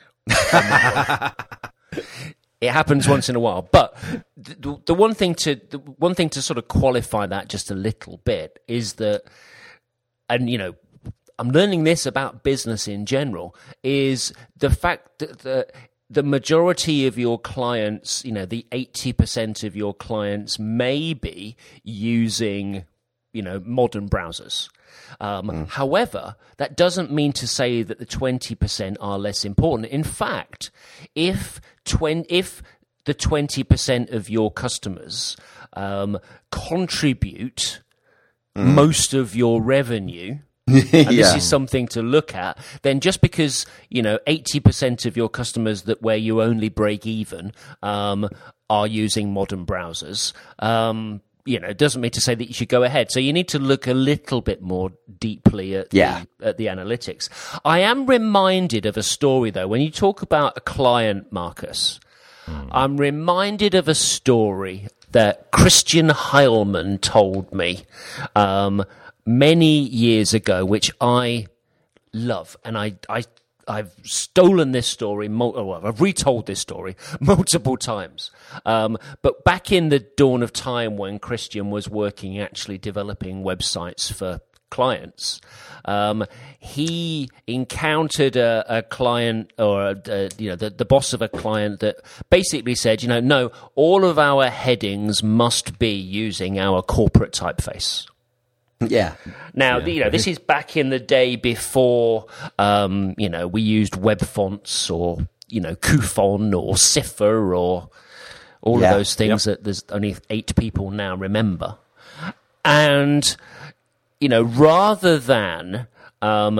It happens once in a while, but the, the one thing to the one thing to sort of qualify that just a little bit is that, and you know, I'm learning this about business in general, is the fact that the the majority of your clients, you know, the eighty percent of your clients may be using, you know, modern browsers. Um, mm. However, that doesn't mean to say that the twenty percent are less important. In fact, if twen- if the twenty percent of your customers um, contribute mm. most of your revenue, and yeah. this is something to look at, then just because, you know, eighty percent of your customers that where you only break even um, are using modern browsers, um, you know, doesn't mean to say that you should go ahead. So you need to look a little bit more deeply at, yeah. the, at the analytics. I am reminded of a story, though. When you talk about a client, Marcus, mm. I'm reminded of a story that Christian Heilmann told me um, many years ago, which I love. And I, I, I've stolen this story, well, I've retold this story multiple times. Um, but back in the dawn of time when Christian was working, actually developing websites for clients, um, he encountered a, a client or, a, a, you know, the, the boss of a client that basically said, you know, no, all of our headings must be using our corporate typeface. Yeah. Now, yeah. you know, this is back in the day before, um, you know, we used web fonts or, you know, Kufon or Cipher or all yeah. of those things yep. that there's only eight people now remember. And, you know, rather than um,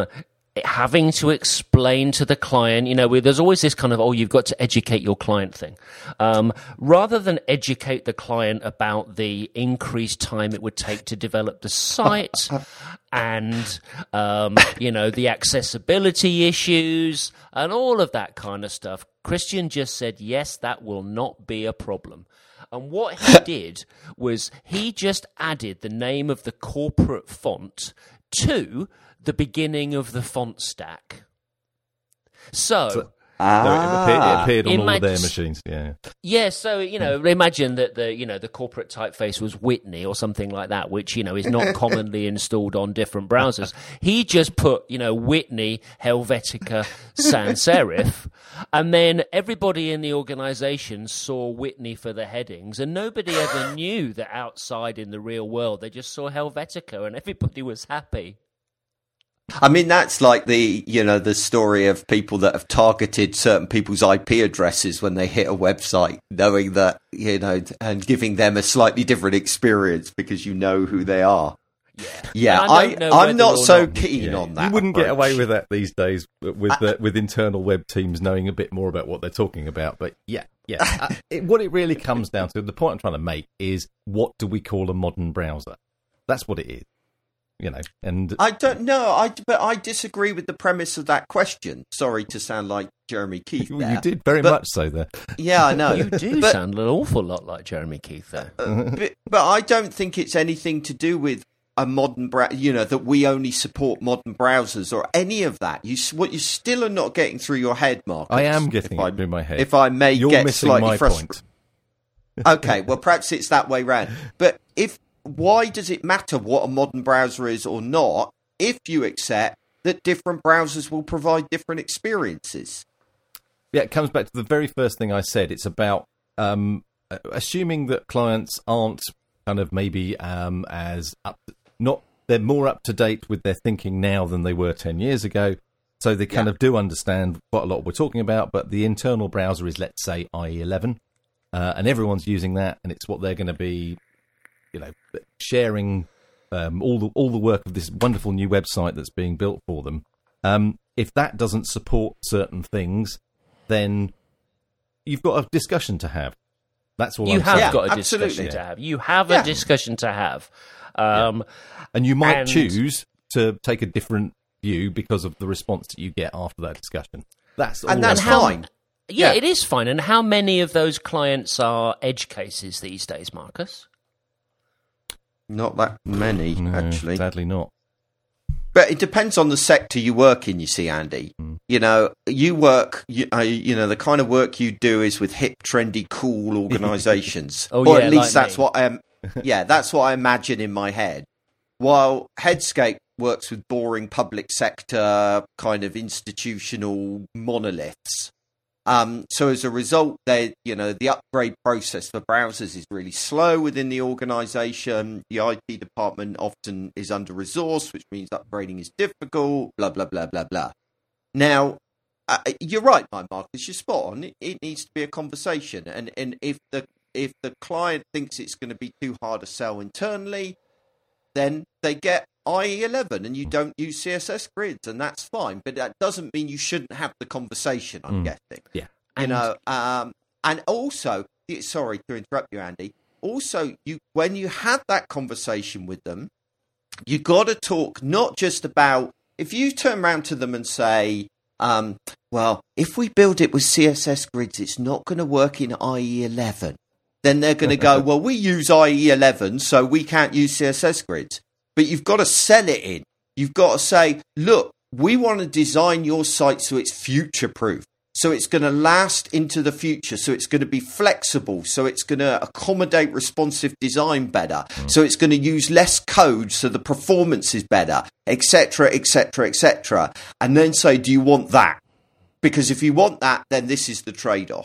having to explain to the client, you know, we, there's always this kind of, oh, you've got to educate your client thing. Um, rather than educate the client about the increased time it would take to develop the site and, um, you know, the accessibility issues and all of that kind of stuff, Christian just said, yes, that will not be a problem. And what he did was he just added the name of the corporate font to the beginning of the font stack. So, so ah. it appeared, it appeared on Imag- all of their machines. Yeah. Yeah, so, you know, imagine that the, you know, the corporate typeface was Whitney or something like that, which, you know, is not commonly installed on different browsers. He just put, you know, Whitney, Helvetica, sans serif, and then everybody in the organization saw Whitney for the headings, and nobody ever knew that outside in the real world they just saw Helvetica, and everybody was happy. I mean, that's like the, you know, the story of people that have targeted certain people's I P addresses when they hit a website, knowing that, you know, and giving them a slightly different experience because you know who they are. Yeah, yeah I, I I'm not so not, keen yeah, on that. You wouldn't approach. get away with that these days with uh, with internal web teams knowing a bit more about what they're talking about. But yeah, yeah. uh, it, what it really comes down to, the point I'm trying to make is, what do we call a modern browser? That's what it is. You know, and I don't know. I but I disagree with the premise of that question. Sorry to sound like Jeremy Keith there. You did very but, much so there. Yeah, I know. You do but, sound an awful lot like Jeremy Keith there. Uh, but, but I don't think it's anything to do with a modern browser. You know, that we only support modern browsers or any of that. You what you still are not getting through your head, Mark. I am getting it through my head. If I may You're get missing slightly my frustrated. point. Okay, well, perhaps it's that way round. But if why does it matter what a modern browser is or not if you accept that different browsers will provide different experiences? Yeah, it comes back to the very first thing I said. It's about um, assuming that clients aren't kind of maybe um, as up, not they're more up to date with their thinking now than they were ten years ago. So they kind yeah. of do understand quite a lot we're talking about. But the internal browser is, let's say, I E eleven, uh, and everyone's using that, and it's what they're going to be, you know, sharing um, all the all the work of this wonderful new website that's being built for them. Um, if that doesn't support certain things, then you've got a discussion to have. That's all you I'm have saying. got a absolutely. discussion to have. You have Yeah. a discussion to have. Um, yeah. And you might and... choose to take a different view because of the response that you get after that discussion. That's all and that's I'm how, fine. Yeah, Yeah. it is fine. And how many of those clients are edge cases these days, Marcus? Not that many, No, actually. sadly not. But it depends on the sector you work in, you see, Andy. Mm. You know, you work, you, uh, you know, the kind of work you do is with hip, trendy, cool organisations. oh, or yeah, at least like that's me. what I am. Yeah, that's what I imagine in my head. While Headscape works with boring public sector kind of institutional monoliths. Um, so as a result, they, you know, the upgrade process for browsers is really slow within the organisation. The I T department often is under-resourced, which means upgrading is difficult, blah, blah, blah, blah, blah. Now, uh, you're right, my Marcus, you're spot on. It, it needs to be a conversation. And, and if the if the client thinks it's going to be too hard to sell internally, then they get I E eleven and you don't use C S S grids, and that's fine. But that doesn't mean you shouldn't have the conversation, I'm mm. guessing. Yeah. You and... know, um, and also, sorry to interrupt you, Andy. Also, you when you have that conversation with them, you got to talk not just about, if you turn around to them and say, um, well, if we build it with C S S grids, it's not going to work in I E eleven. Then they're going to go, well, we use I E eleven, so we can't use C S S grids. But you've got to sell it in. You've got to say, look, we want to design your site so it's future-proof. So it's going to last into the future. So it's going to be flexible. So it's going to accommodate responsive design better. Mm. So it's going to use less code so the performance is better, et cetera, et cetera, et cetera. And then say, do you want that? Because if you want that, then this is the trade-off.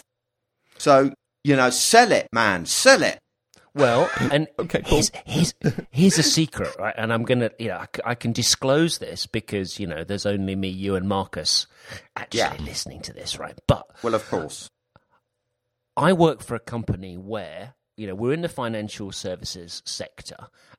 So, you know, sell it, man. Sell it. Well, and okay, cool. here's, here's, here's a secret, right? And I'm going to, you know, I, I can disclose this because, you know, there's only me, you, and Marcus actually yeah. listening to this, right? But well, of course. I work for a company where, you know, we're in the financial services sector,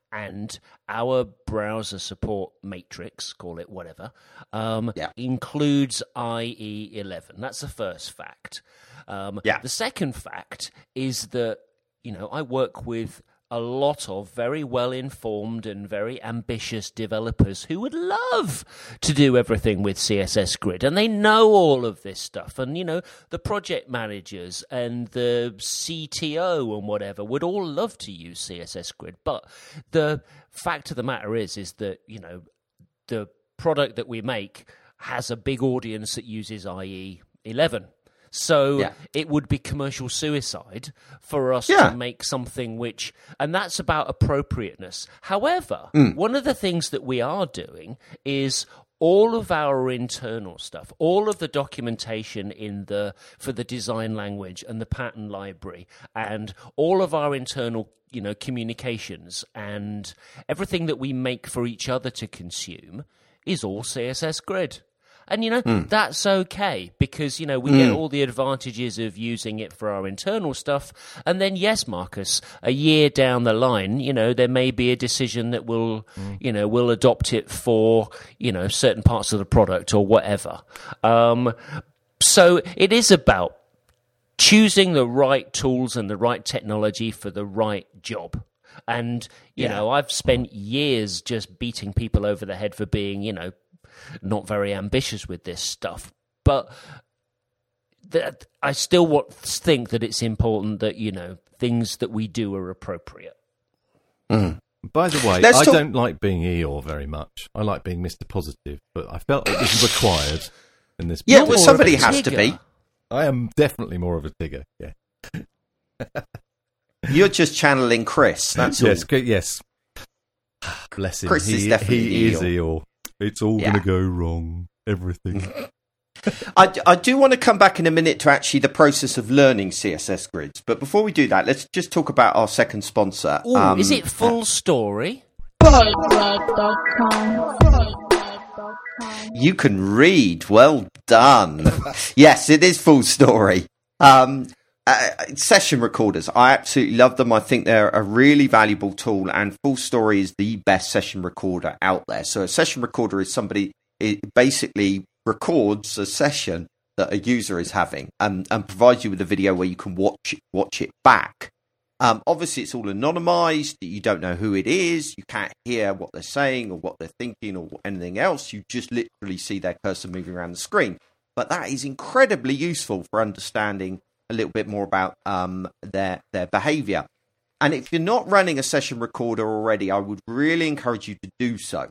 and our browser support matrix, call it whatever, um, Yeah. includes I E eleven. That's the first fact. Um, Yeah. The second fact is that, you know, I work with a lot of very well-informed and very ambitious developers who would love to do everything with C S S Grid, and they know all of this stuff. And, you know, the project managers and the C T O and whatever would all love to use C S S Grid. But the fact of the matter is, is that, you know, the product that we make has a big audience that uses I E eleven. So Yeah. it would be commercial suicide for us Yeah. to make something which, and that's about appropriateness. However, Mm. one of the things that we are doing is all of our internal stuff, all of the documentation in the for the design language and the pattern library, and all of our internal, you know, communications and everything that we make for each other to consume is all C S S Grid. And, you know, Mm. that's okay because, you know, we get all the advantages of using it for our internal stuff. And then, yes, Marcus, a year down the line, you know, there may be a decision that will, mm. you know, we'll adopt it for, you know, certain parts of the product or whatever. Um, so it is about choosing the right tools and the right technology for the right job. And, you Yeah. know, I've spent years just beating people over the head for being, you know, not very ambitious with this stuff, but that I still want, think that it's important that, you know, things that we do are appropriate. Mm. By the way, Let's I talk- don't like being Eeyore very much. I like being Mister Positive, but I felt it was required in this. Yeah, Not well, more somebody of a has to Tigger. be. I am definitely more of a Tigger. Yeah. You're just channeling Chris. That's yes, all. c- yes. Bless him. Chris he, is definitely he is Eeyore. Eeyore. It's all Yeah. going to go wrong. Everything. I, I do want to come back in a minute to actually the process of learning C S S grids. But before we do that, let's just talk about our second sponsor. Ooh, Um, is it Full Story? You can read. Well done. Yes, it is Full Story. Um, uh, session recorders. I absolutely love them. I think they're a really valuable tool, and Full Story is the best session recorder out there. So a session recorder is somebody, it basically records a session that a user is having and, and provides you with a video where you can watch it, watch it back. Um, obviously, it's all anonymized. You don't know who it is. You can't hear what they're saying or what they're thinking or anything else. You just literally see their cursor moving around the screen. But that is incredibly useful for understanding a little bit more about um, their their behavior. And if you're not running a session recorder already, I would really encourage you to do so.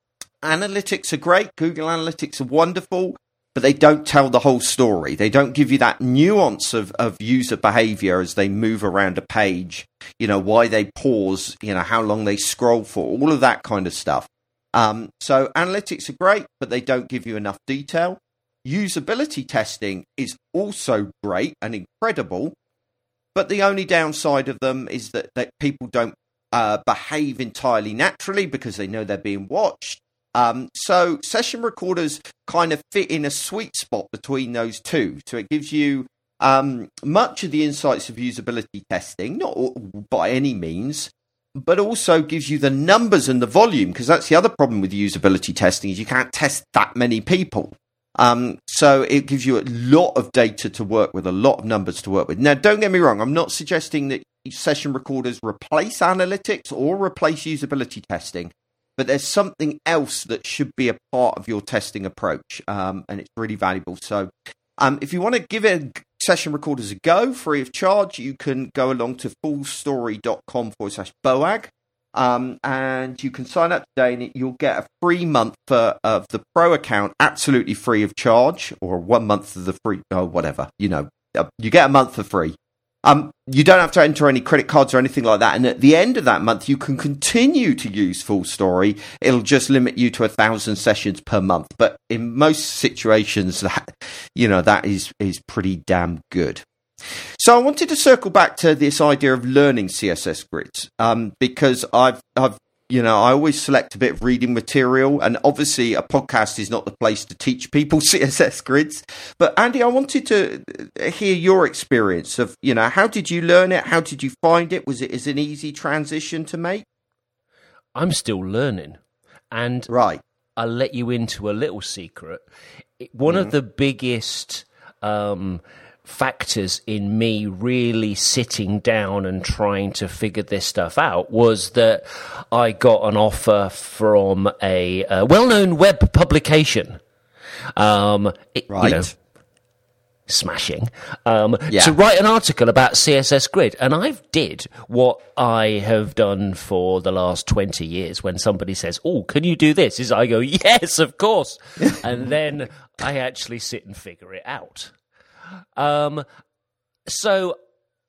Analytics are great. Google Analytics are wonderful. But they don't tell the whole story. They don't give you that nuance of, of user behavior as they move around a page, you know, why they pause, you know, how long they scroll for, all of that kind of stuff. Um, so analytics are great, but they don't give you enough detail. Usability testing is also great and incredible, but the only downside of them is that, that people don't uh, behave entirely naturally because they know they're being watched. Um, so session recorders kind of fit in a sweet spot between those two. So it gives you um, much of the insights of usability testing, not all, by any means, but also gives you the numbers and the volume, because that's the other problem with usability testing is you can't test that many people. Um, so it gives you a lot of data to work with, a lot of numbers to work with. Now, don't get me wrong. I'm not suggesting that session recorders replace analytics or replace usability testing. But there's something else that should be a part of your testing approach, um, and it's really valuable. So um, if you want to give it a session recorders a go, free of charge, you can go along to fullstory.com forward slash BOAG, um, and you can sign up today, and you'll get a free month for, of the Pro account, absolutely free of charge, or one month of the free, or whatever, you know, you get a month for free. Um, you don't have to enter any credit cards or anything like that. And at the end of that month, you can continue to use Full Story. It'll just limit you to a thousand sessions per month. But in most situations, that, you know, that is, is pretty damn good. So I wanted to circle back to this idea of learning C S S grids, um, because I've, I've, you know, I always select a bit of reading material, and obviously a podcast is not the place to teach people C S S grids. But Andy, I wanted to hear your experience of, you know, how did you learn it? How did you find it? Was it is an easy transition to make? I'm still learning. And Right. I'll let you into a little secret. One mm. of the biggest um, factors in me really sitting down and trying to figure this stuff out was that I got an offer from a, a well-known web publication. Um, it, right. You know, smashing, um, yeah. to write an article about C S S Grid. And I did what I have done for the last twenty years. When somebody says, oh, can you do this? Is I go, yes, of course. And then I actually sit and figure it out. Um, so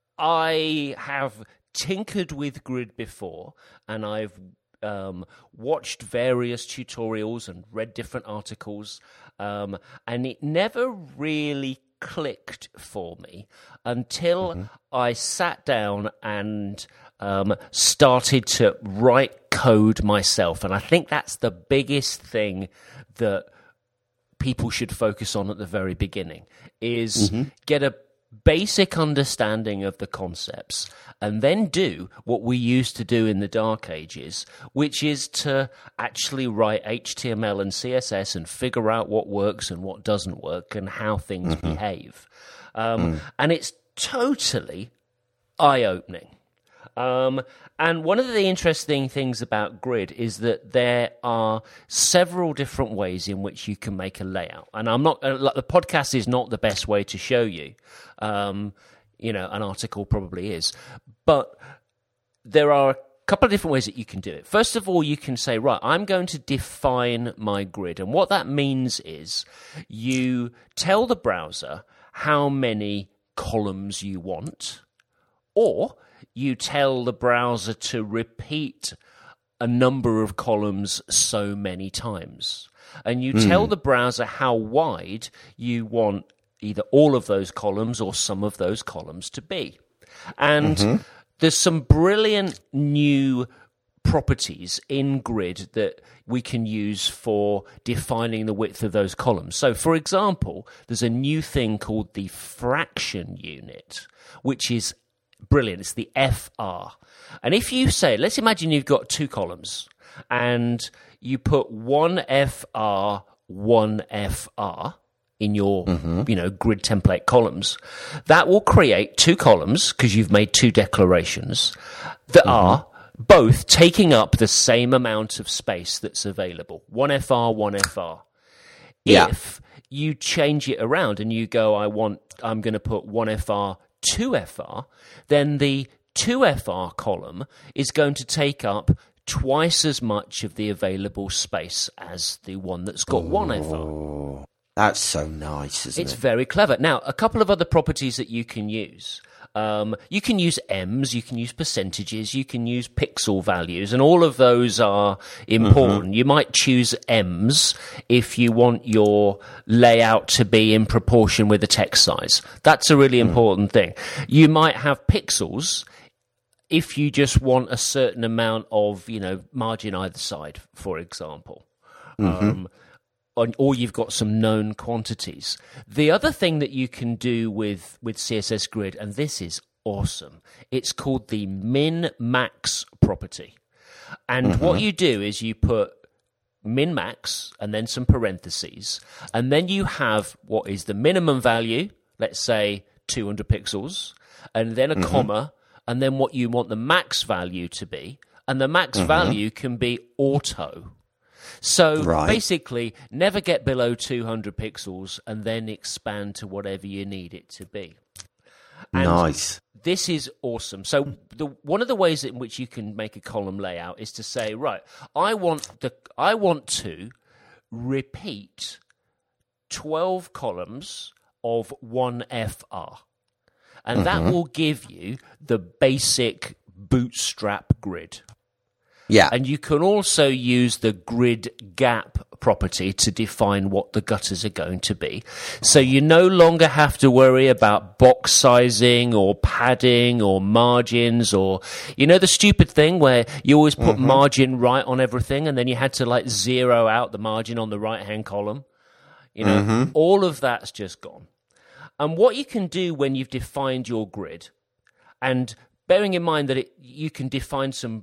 I have tinkered with Grid before, and I've um, watched various tutorials and read different articles, um, and it never really clicked for me until mm-hmm. I sat down and um, started to write code myself. And I think that's the biggest thing that people should focus on at the very beginning, is mm-hmm. get a basic understanding of the concepts and then do what we used to do in the dark ages, which is to actually write H T M L and C S S and figure out what works and what doesn't work and how things mm-hmm. behave. Um, mm. And it's totally eye-opening. Um, and one of the interesting things about Grid is that there are several different ways in which you can make a layout. And I'm not, uh, the podcast is not the best way to show you. Um, you know, an article probably is. But there are a couple of different ways that you can do it. First of all, you can say, right, I'm going to define my grid. And what that means is you tell the browser how many columns you want, or you tell the browser to repeat a number of columns so many times. And you mm. tell the browser how wide you want either all of those columns or some of those columns to be. And mm-hmm. there's some brilliant new properties in Grid that we can use for defining the width of those columns. So, for example, there's a new thing called the fraction unit, which is brilliant. It's the F R. And if you say, let's imagine you've got two columns and you put one F R, one F R in your mm-hmm. you know, Grid template columns, that will create two columns because you've made two declarations that mm-hmm. are both taking up the same amount of space that's available. One F R, one F R. Yeah. If you change it around and you go, I want, I'm going to put one F R, two F R, then the two F R column is going to take up twice as much of the available space as the one that's got oh, one F R. That's so nice, isn't it's it? It's very clever. Now, a couple of other properties that you can use. Um, you can use ems, you can use percentages, you can use pixel values, and all of those are important. Mm-hmm. You might choose ems if you want your layout to be in proportion with the text size. That's a really mm. important thing. You might have pixels if you just want a certain amount of, you know, margin either side, for example. Mm-hmm. Um, or you've got some known quantities. The other thing that you can do with, with C S S Grid, and this is awesome, it's called the min-max property. And mm-hmm. what you do is you put min-max and then some parentheses, and then you have what is the minimum value, let's say two hundred pixels, and then a mm-hmm. comma, and then what you want the max value to be, and the max mm-hmm. value can be auto. So right. basically, never get below two hundred pixels and then expand to whatever you need it to be. And nice. This is awesome. So the, one of the ways in which you can make a column layout is to say, right, I want the I want to repeat twelve columns of one F R. And mm-hmm. that will give you the basic bootstrap grid. Yeah. And you can also use the grid gap property to define what the gutters are going to be. So you no longer have to worry about box sizing or padding or margins or, you know, the stupid thing where you always put mm-hmm. margin right on everything and then you had to like zero out the margin on the right-hand column. You know, mm-hmm. all of that's just gone. And what you can do when you've defined your grid, and bearing in mind that it, you can define some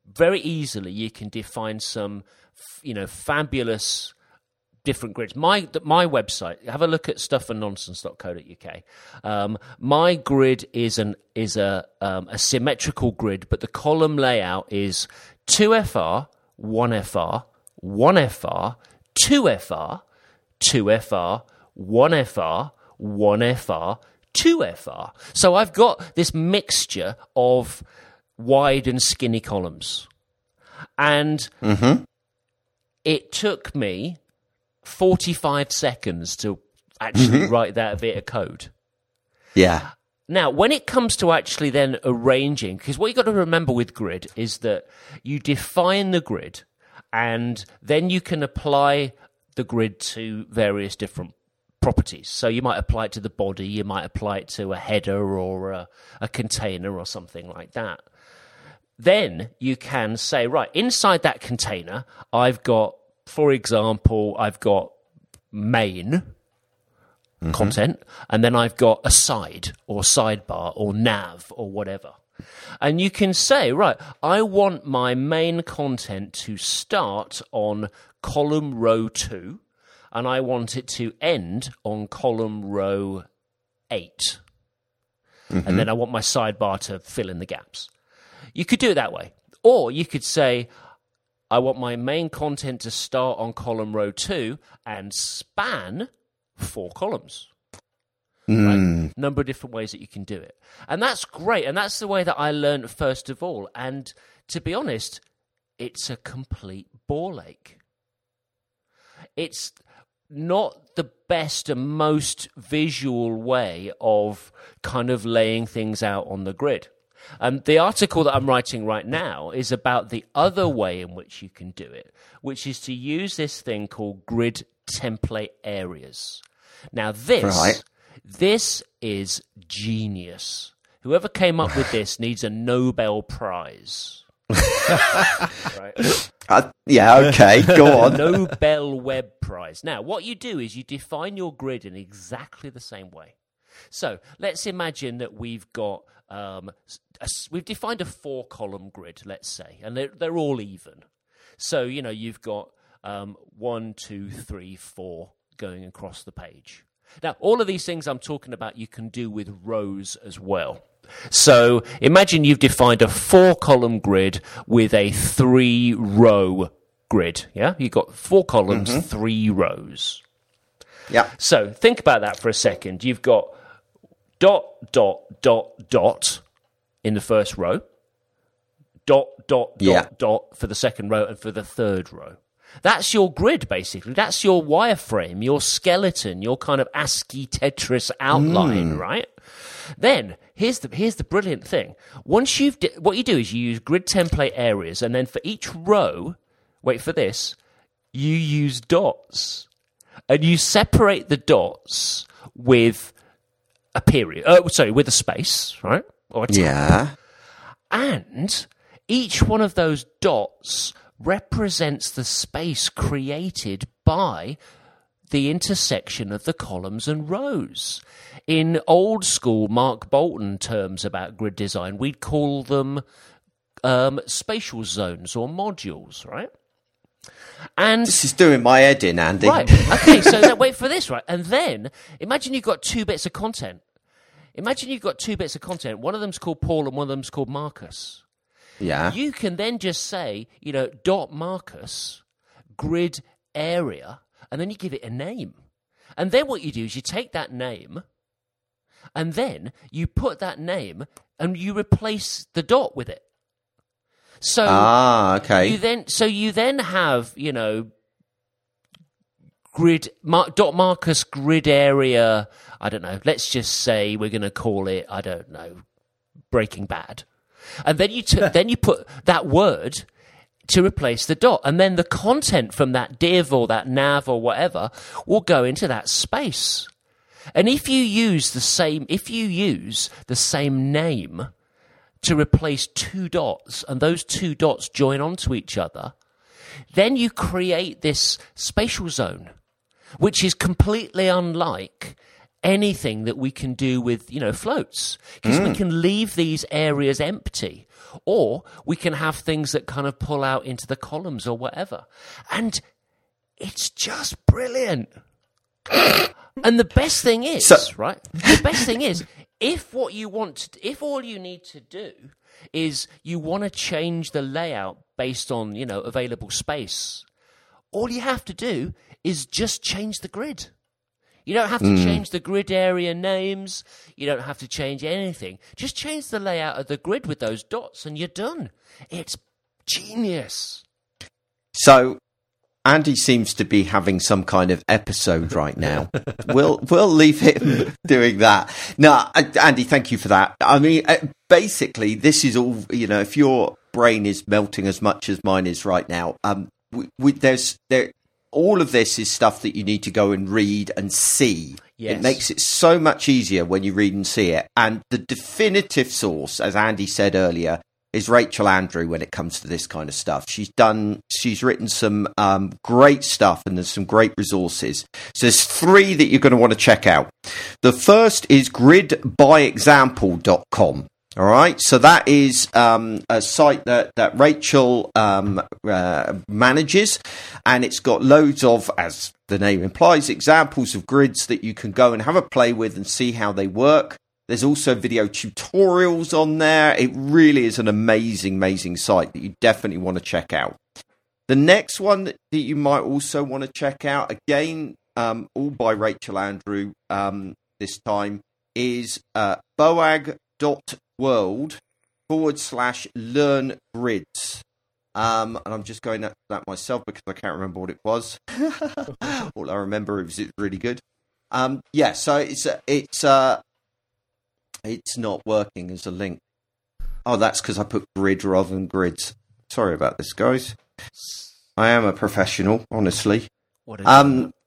very easily you can define some, you know, fabulous different grids. My my website, have a look at stuff and nonsense dot co dot uk. Um, my grid is an is a um, a symmetrical grid, but the column layout is two F R, one F R, one F R, two F R, two F R, one F R, one F R, two F R. So I've got this mixture of wide and skinny columns. And mm-hmm. it took me forty-five seconds to actually mm-hmm. write that bit of code. Yeah. Now, when it comes to actually then arranging, because what you've got to remember with grid is that you define the grid and then you can apply the grid to various different properties. So you might apply it to the body, you might apply it to a header or a, a container or something like that. Then you can say, right, inside that container, I've got, for example, I've got main mm-hmm. content, and then I've got a side or sidebar or nav or whatever. And you can say, right, I want my main content to start on column row two, and I want it to end on column row eight. Mm-hmm. And then I want my sidebar to fill in the gaps. You could do it that way. Or you could say, I want my main content to start on column row two and span four columns. Mm. Right? Number of different ways that you can do it. And that's great. And that's the way that I learned first of all. And to be honest, it's a complete ball ache. It's not the best and most visual way of kind of laying things out on the grid. Um, the article that I'm writing right now is about the other way in which you can do it, which is to use this thing called grid template areas. Now, this right. this is genius. Whoever came up with this needs a Nobel Prize. Right? Uh, yeah, okay, go on. Nobel Web Prize. Now, what you do is you define your grid in exactly the same way. So let's imagine that we've got um, a, we've defined a four-column grid, let's say, and they're, they're all even. So you know you've got um, one, two, three, four going across the page. Now, all of these things I'm talking about, you can do with rows as well. So imagine you've defined a four-column grid with a three-row grid. Yeah, you've got four columns, mm-hmm. three rows. Yeah. So think about that for a second. You've got dot, dot, dot, dot in the first row, dot, dot, yeah. dot, dot for the second row, and for the third row. That's your grid, basically. That's your wireframe, your skeleton, your kind of ASCII Tetris outline, mm. right? Then here's the here's the brilliant thing. Once you've di- what you do is you use grid template areas, and then for each row, wait for this, you use dots, and you separate the dots with a period. Oh, sorry, with a space, right? Or a tab. Yeah. And each one of those dots represents the space created by the intersection of the columns and rows. In old school Mark Bolton terms about grid design, we'd call them um, spatial zones or modules, right? And this is doing my head in, Andy. Right, okay, so then wait for this, right? And then imagine you've got two bits of content. Imagine you've got two bits of content. One of them's called Paul and one of them's called Marcus. Yeah. You can then just say, you know, dot Marcus, grid area, and then you give it a name. And then what you do is you take that name, and then you put that name, and you replace the dot with it. So ah, okay. You then, so you then have, you know, grid mar, dot Marcus grid area. I don't know. Let's just say we're going to call it, I don't know, Breaking Bad. And then you t- then you put that word to replace the dot, and then the content from that div or that nav or whatever will go into that space. And if you use the same, if you use the same name to replace two dots, and those two dots join onto each other, then you create this spatial zone, which is completely unlike anything that we can do with, you know, floats. Because mm. we can leave these areas empty. Or we can have things that kind of pull out into the columns or whatever. And it's just brilliant. And the best thing is, so, right? The best thing is, if what you want to, if all you need to do is you want to change the layout based on, you know, available space, all you have to do is just change the grid. You don't have to mm. change the grid area names. You don't have to change anything. Just change the layout of the grid with those dots and you're done. It's genius. So Andy seems to be having some kind of episode right now. we'll we'll leave him doing that. No, Andy, thank you for that. I mean, basically, this is all, you know, if your brain is melting as much as mine is right now, um, we, we, there's there. all of this is stuff that you need to go and read and see. Yes. It makes it so much easier when you read and see it. And the definitive source, as Andy said earlier, is Rachel Andrew when it comes to this kind of stuff. She's done, she's written some um, great stuff and there's some great resources. So there's three that you're going to want to check out. The first is grid by example dot com. All right, so that is um, a site that, that Rachel um, uh, manages, and it's got loads of, as the name implies, examples of grids that you can go and have a play with and see how they work. There's also video tutorials on there. It really is an amazing, amazing site that you definitely want to check out. The next one that you might also want to check out, again, um, all by Rachel Andrew um, this time, is uh, boag dot world forward slash learn grids. Um, and I'm just going at that myself because I can't remember what it was. All I remember is it's really good. Um, yeah, so it's uh, it's uh, it's not working as a link. Oh, that's because I put grid rather than grids. Sorry about this, guys. I am a professional, honestly. What is um. That?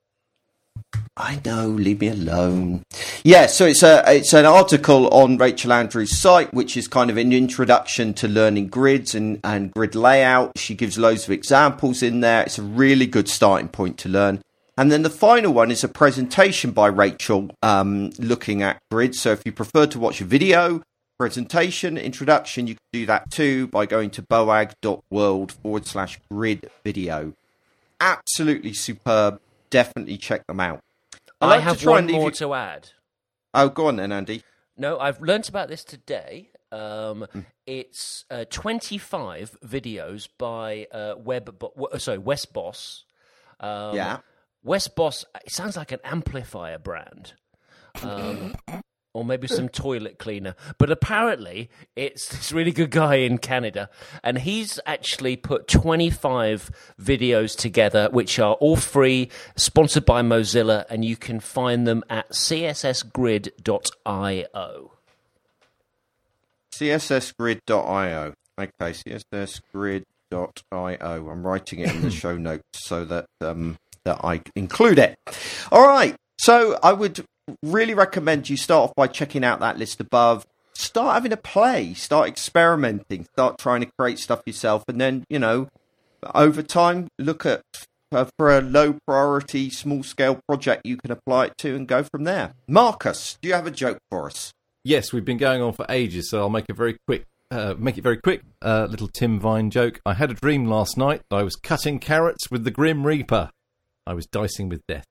I know, leave me alone. Yeah, so it's a it's an article on Rachel Andrews' site, which is kind of an introduction to learning grids and, and grid layout. She gives loads of examples in there. It's a really good starting point to learn. And then the final one is a presentation by Rachel um, looking at grids. So if you prefer to watch a video, presentation, introduction, you can do that too by going to boag dot world forward slash grid video. Absolutely superb. Definitely check them out. I like have one more you... to add. Oh, go on then, Andy. No, I've learnt about this today. Um, mm. It's uh, twenty-five videos by uh, Web. Bo- sorry, Wes Boss. Um, yeah, Wes Boss. It sounds like an amplifier brand. Um, or maybe some toilet cleaner. But apparently, it's this really good guy in Canada, and he's actually put twenty-five videos together, which are all free, sponsored by Mozilla, and you can find them at c s s grid dot i o. c s s grid dot i o. Okay, c s s grid dot i o. I'm writing it in the show notes so that um, that I include it. All right, so I would really recommend you start off by checking out that list above. Start having a play, start experimenting, start trying to create stuff yourself, and then, you know, over time, look at uh, for a low priority, small scale project you can apply it to and go from there. Marcus, do you have a joke for us? Yes, we've been going on for ages, so I'll make a very quick, uh, make it very quick. Uh, little Tim Vine joke. I had a dream last night. I was cutting carrots with the Grim Reaper. I was dicing with death.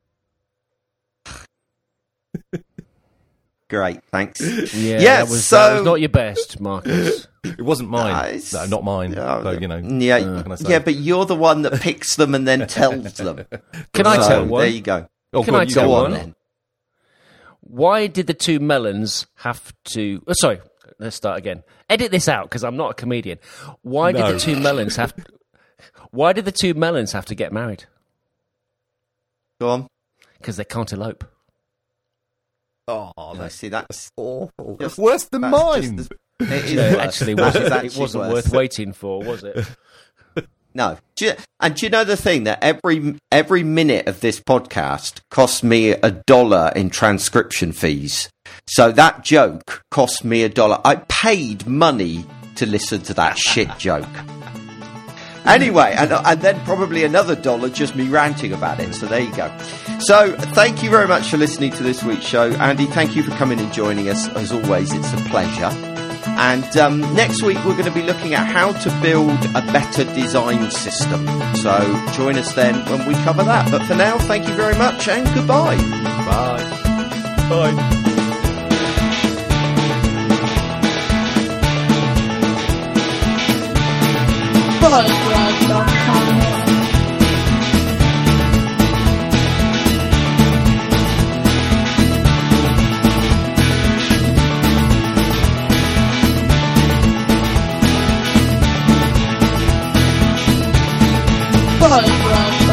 Great, thanks. Yeah, yes, that, was, so... that was not your best, Marcus. It wasn't mine. No, not mine. No, so, you know, yeah, uh, yeah, but you're the one that picks them and then tells them. Can so, I tell one? There you go. Oh, Can God, I you tell go one? on, then. Why did the two melons have to... Oh, sorry, let's start again. Edit this out, because I'm not a comedian. Why no. did the two melons have... Why did the two melons have to get married? Go on. Because they can't elope. Oh, no, see, that's awful. It's worse than mine. Just, it is no, worse. actually, was it, actually it wasn't worse. worth waiting for, was it? No. Do you, and do you know the thing that every every minute of this podcast cost me a dollar in transcription fees? So that joke cost me a dollar. I paid money to listen to that shit joke. Anyway, and, and then probably another dollar just me ranting about it. So there you go. So thank you very much for listening to this week's show. Andy, thank you for coming and joining us. As always, it's a pleasure. And um, next week we're going to be looking at how to build a better design system. So join us then when we cover that. But for now, thank you very much and goodbye. Bye. Bye. Polyglot dot com Polyglot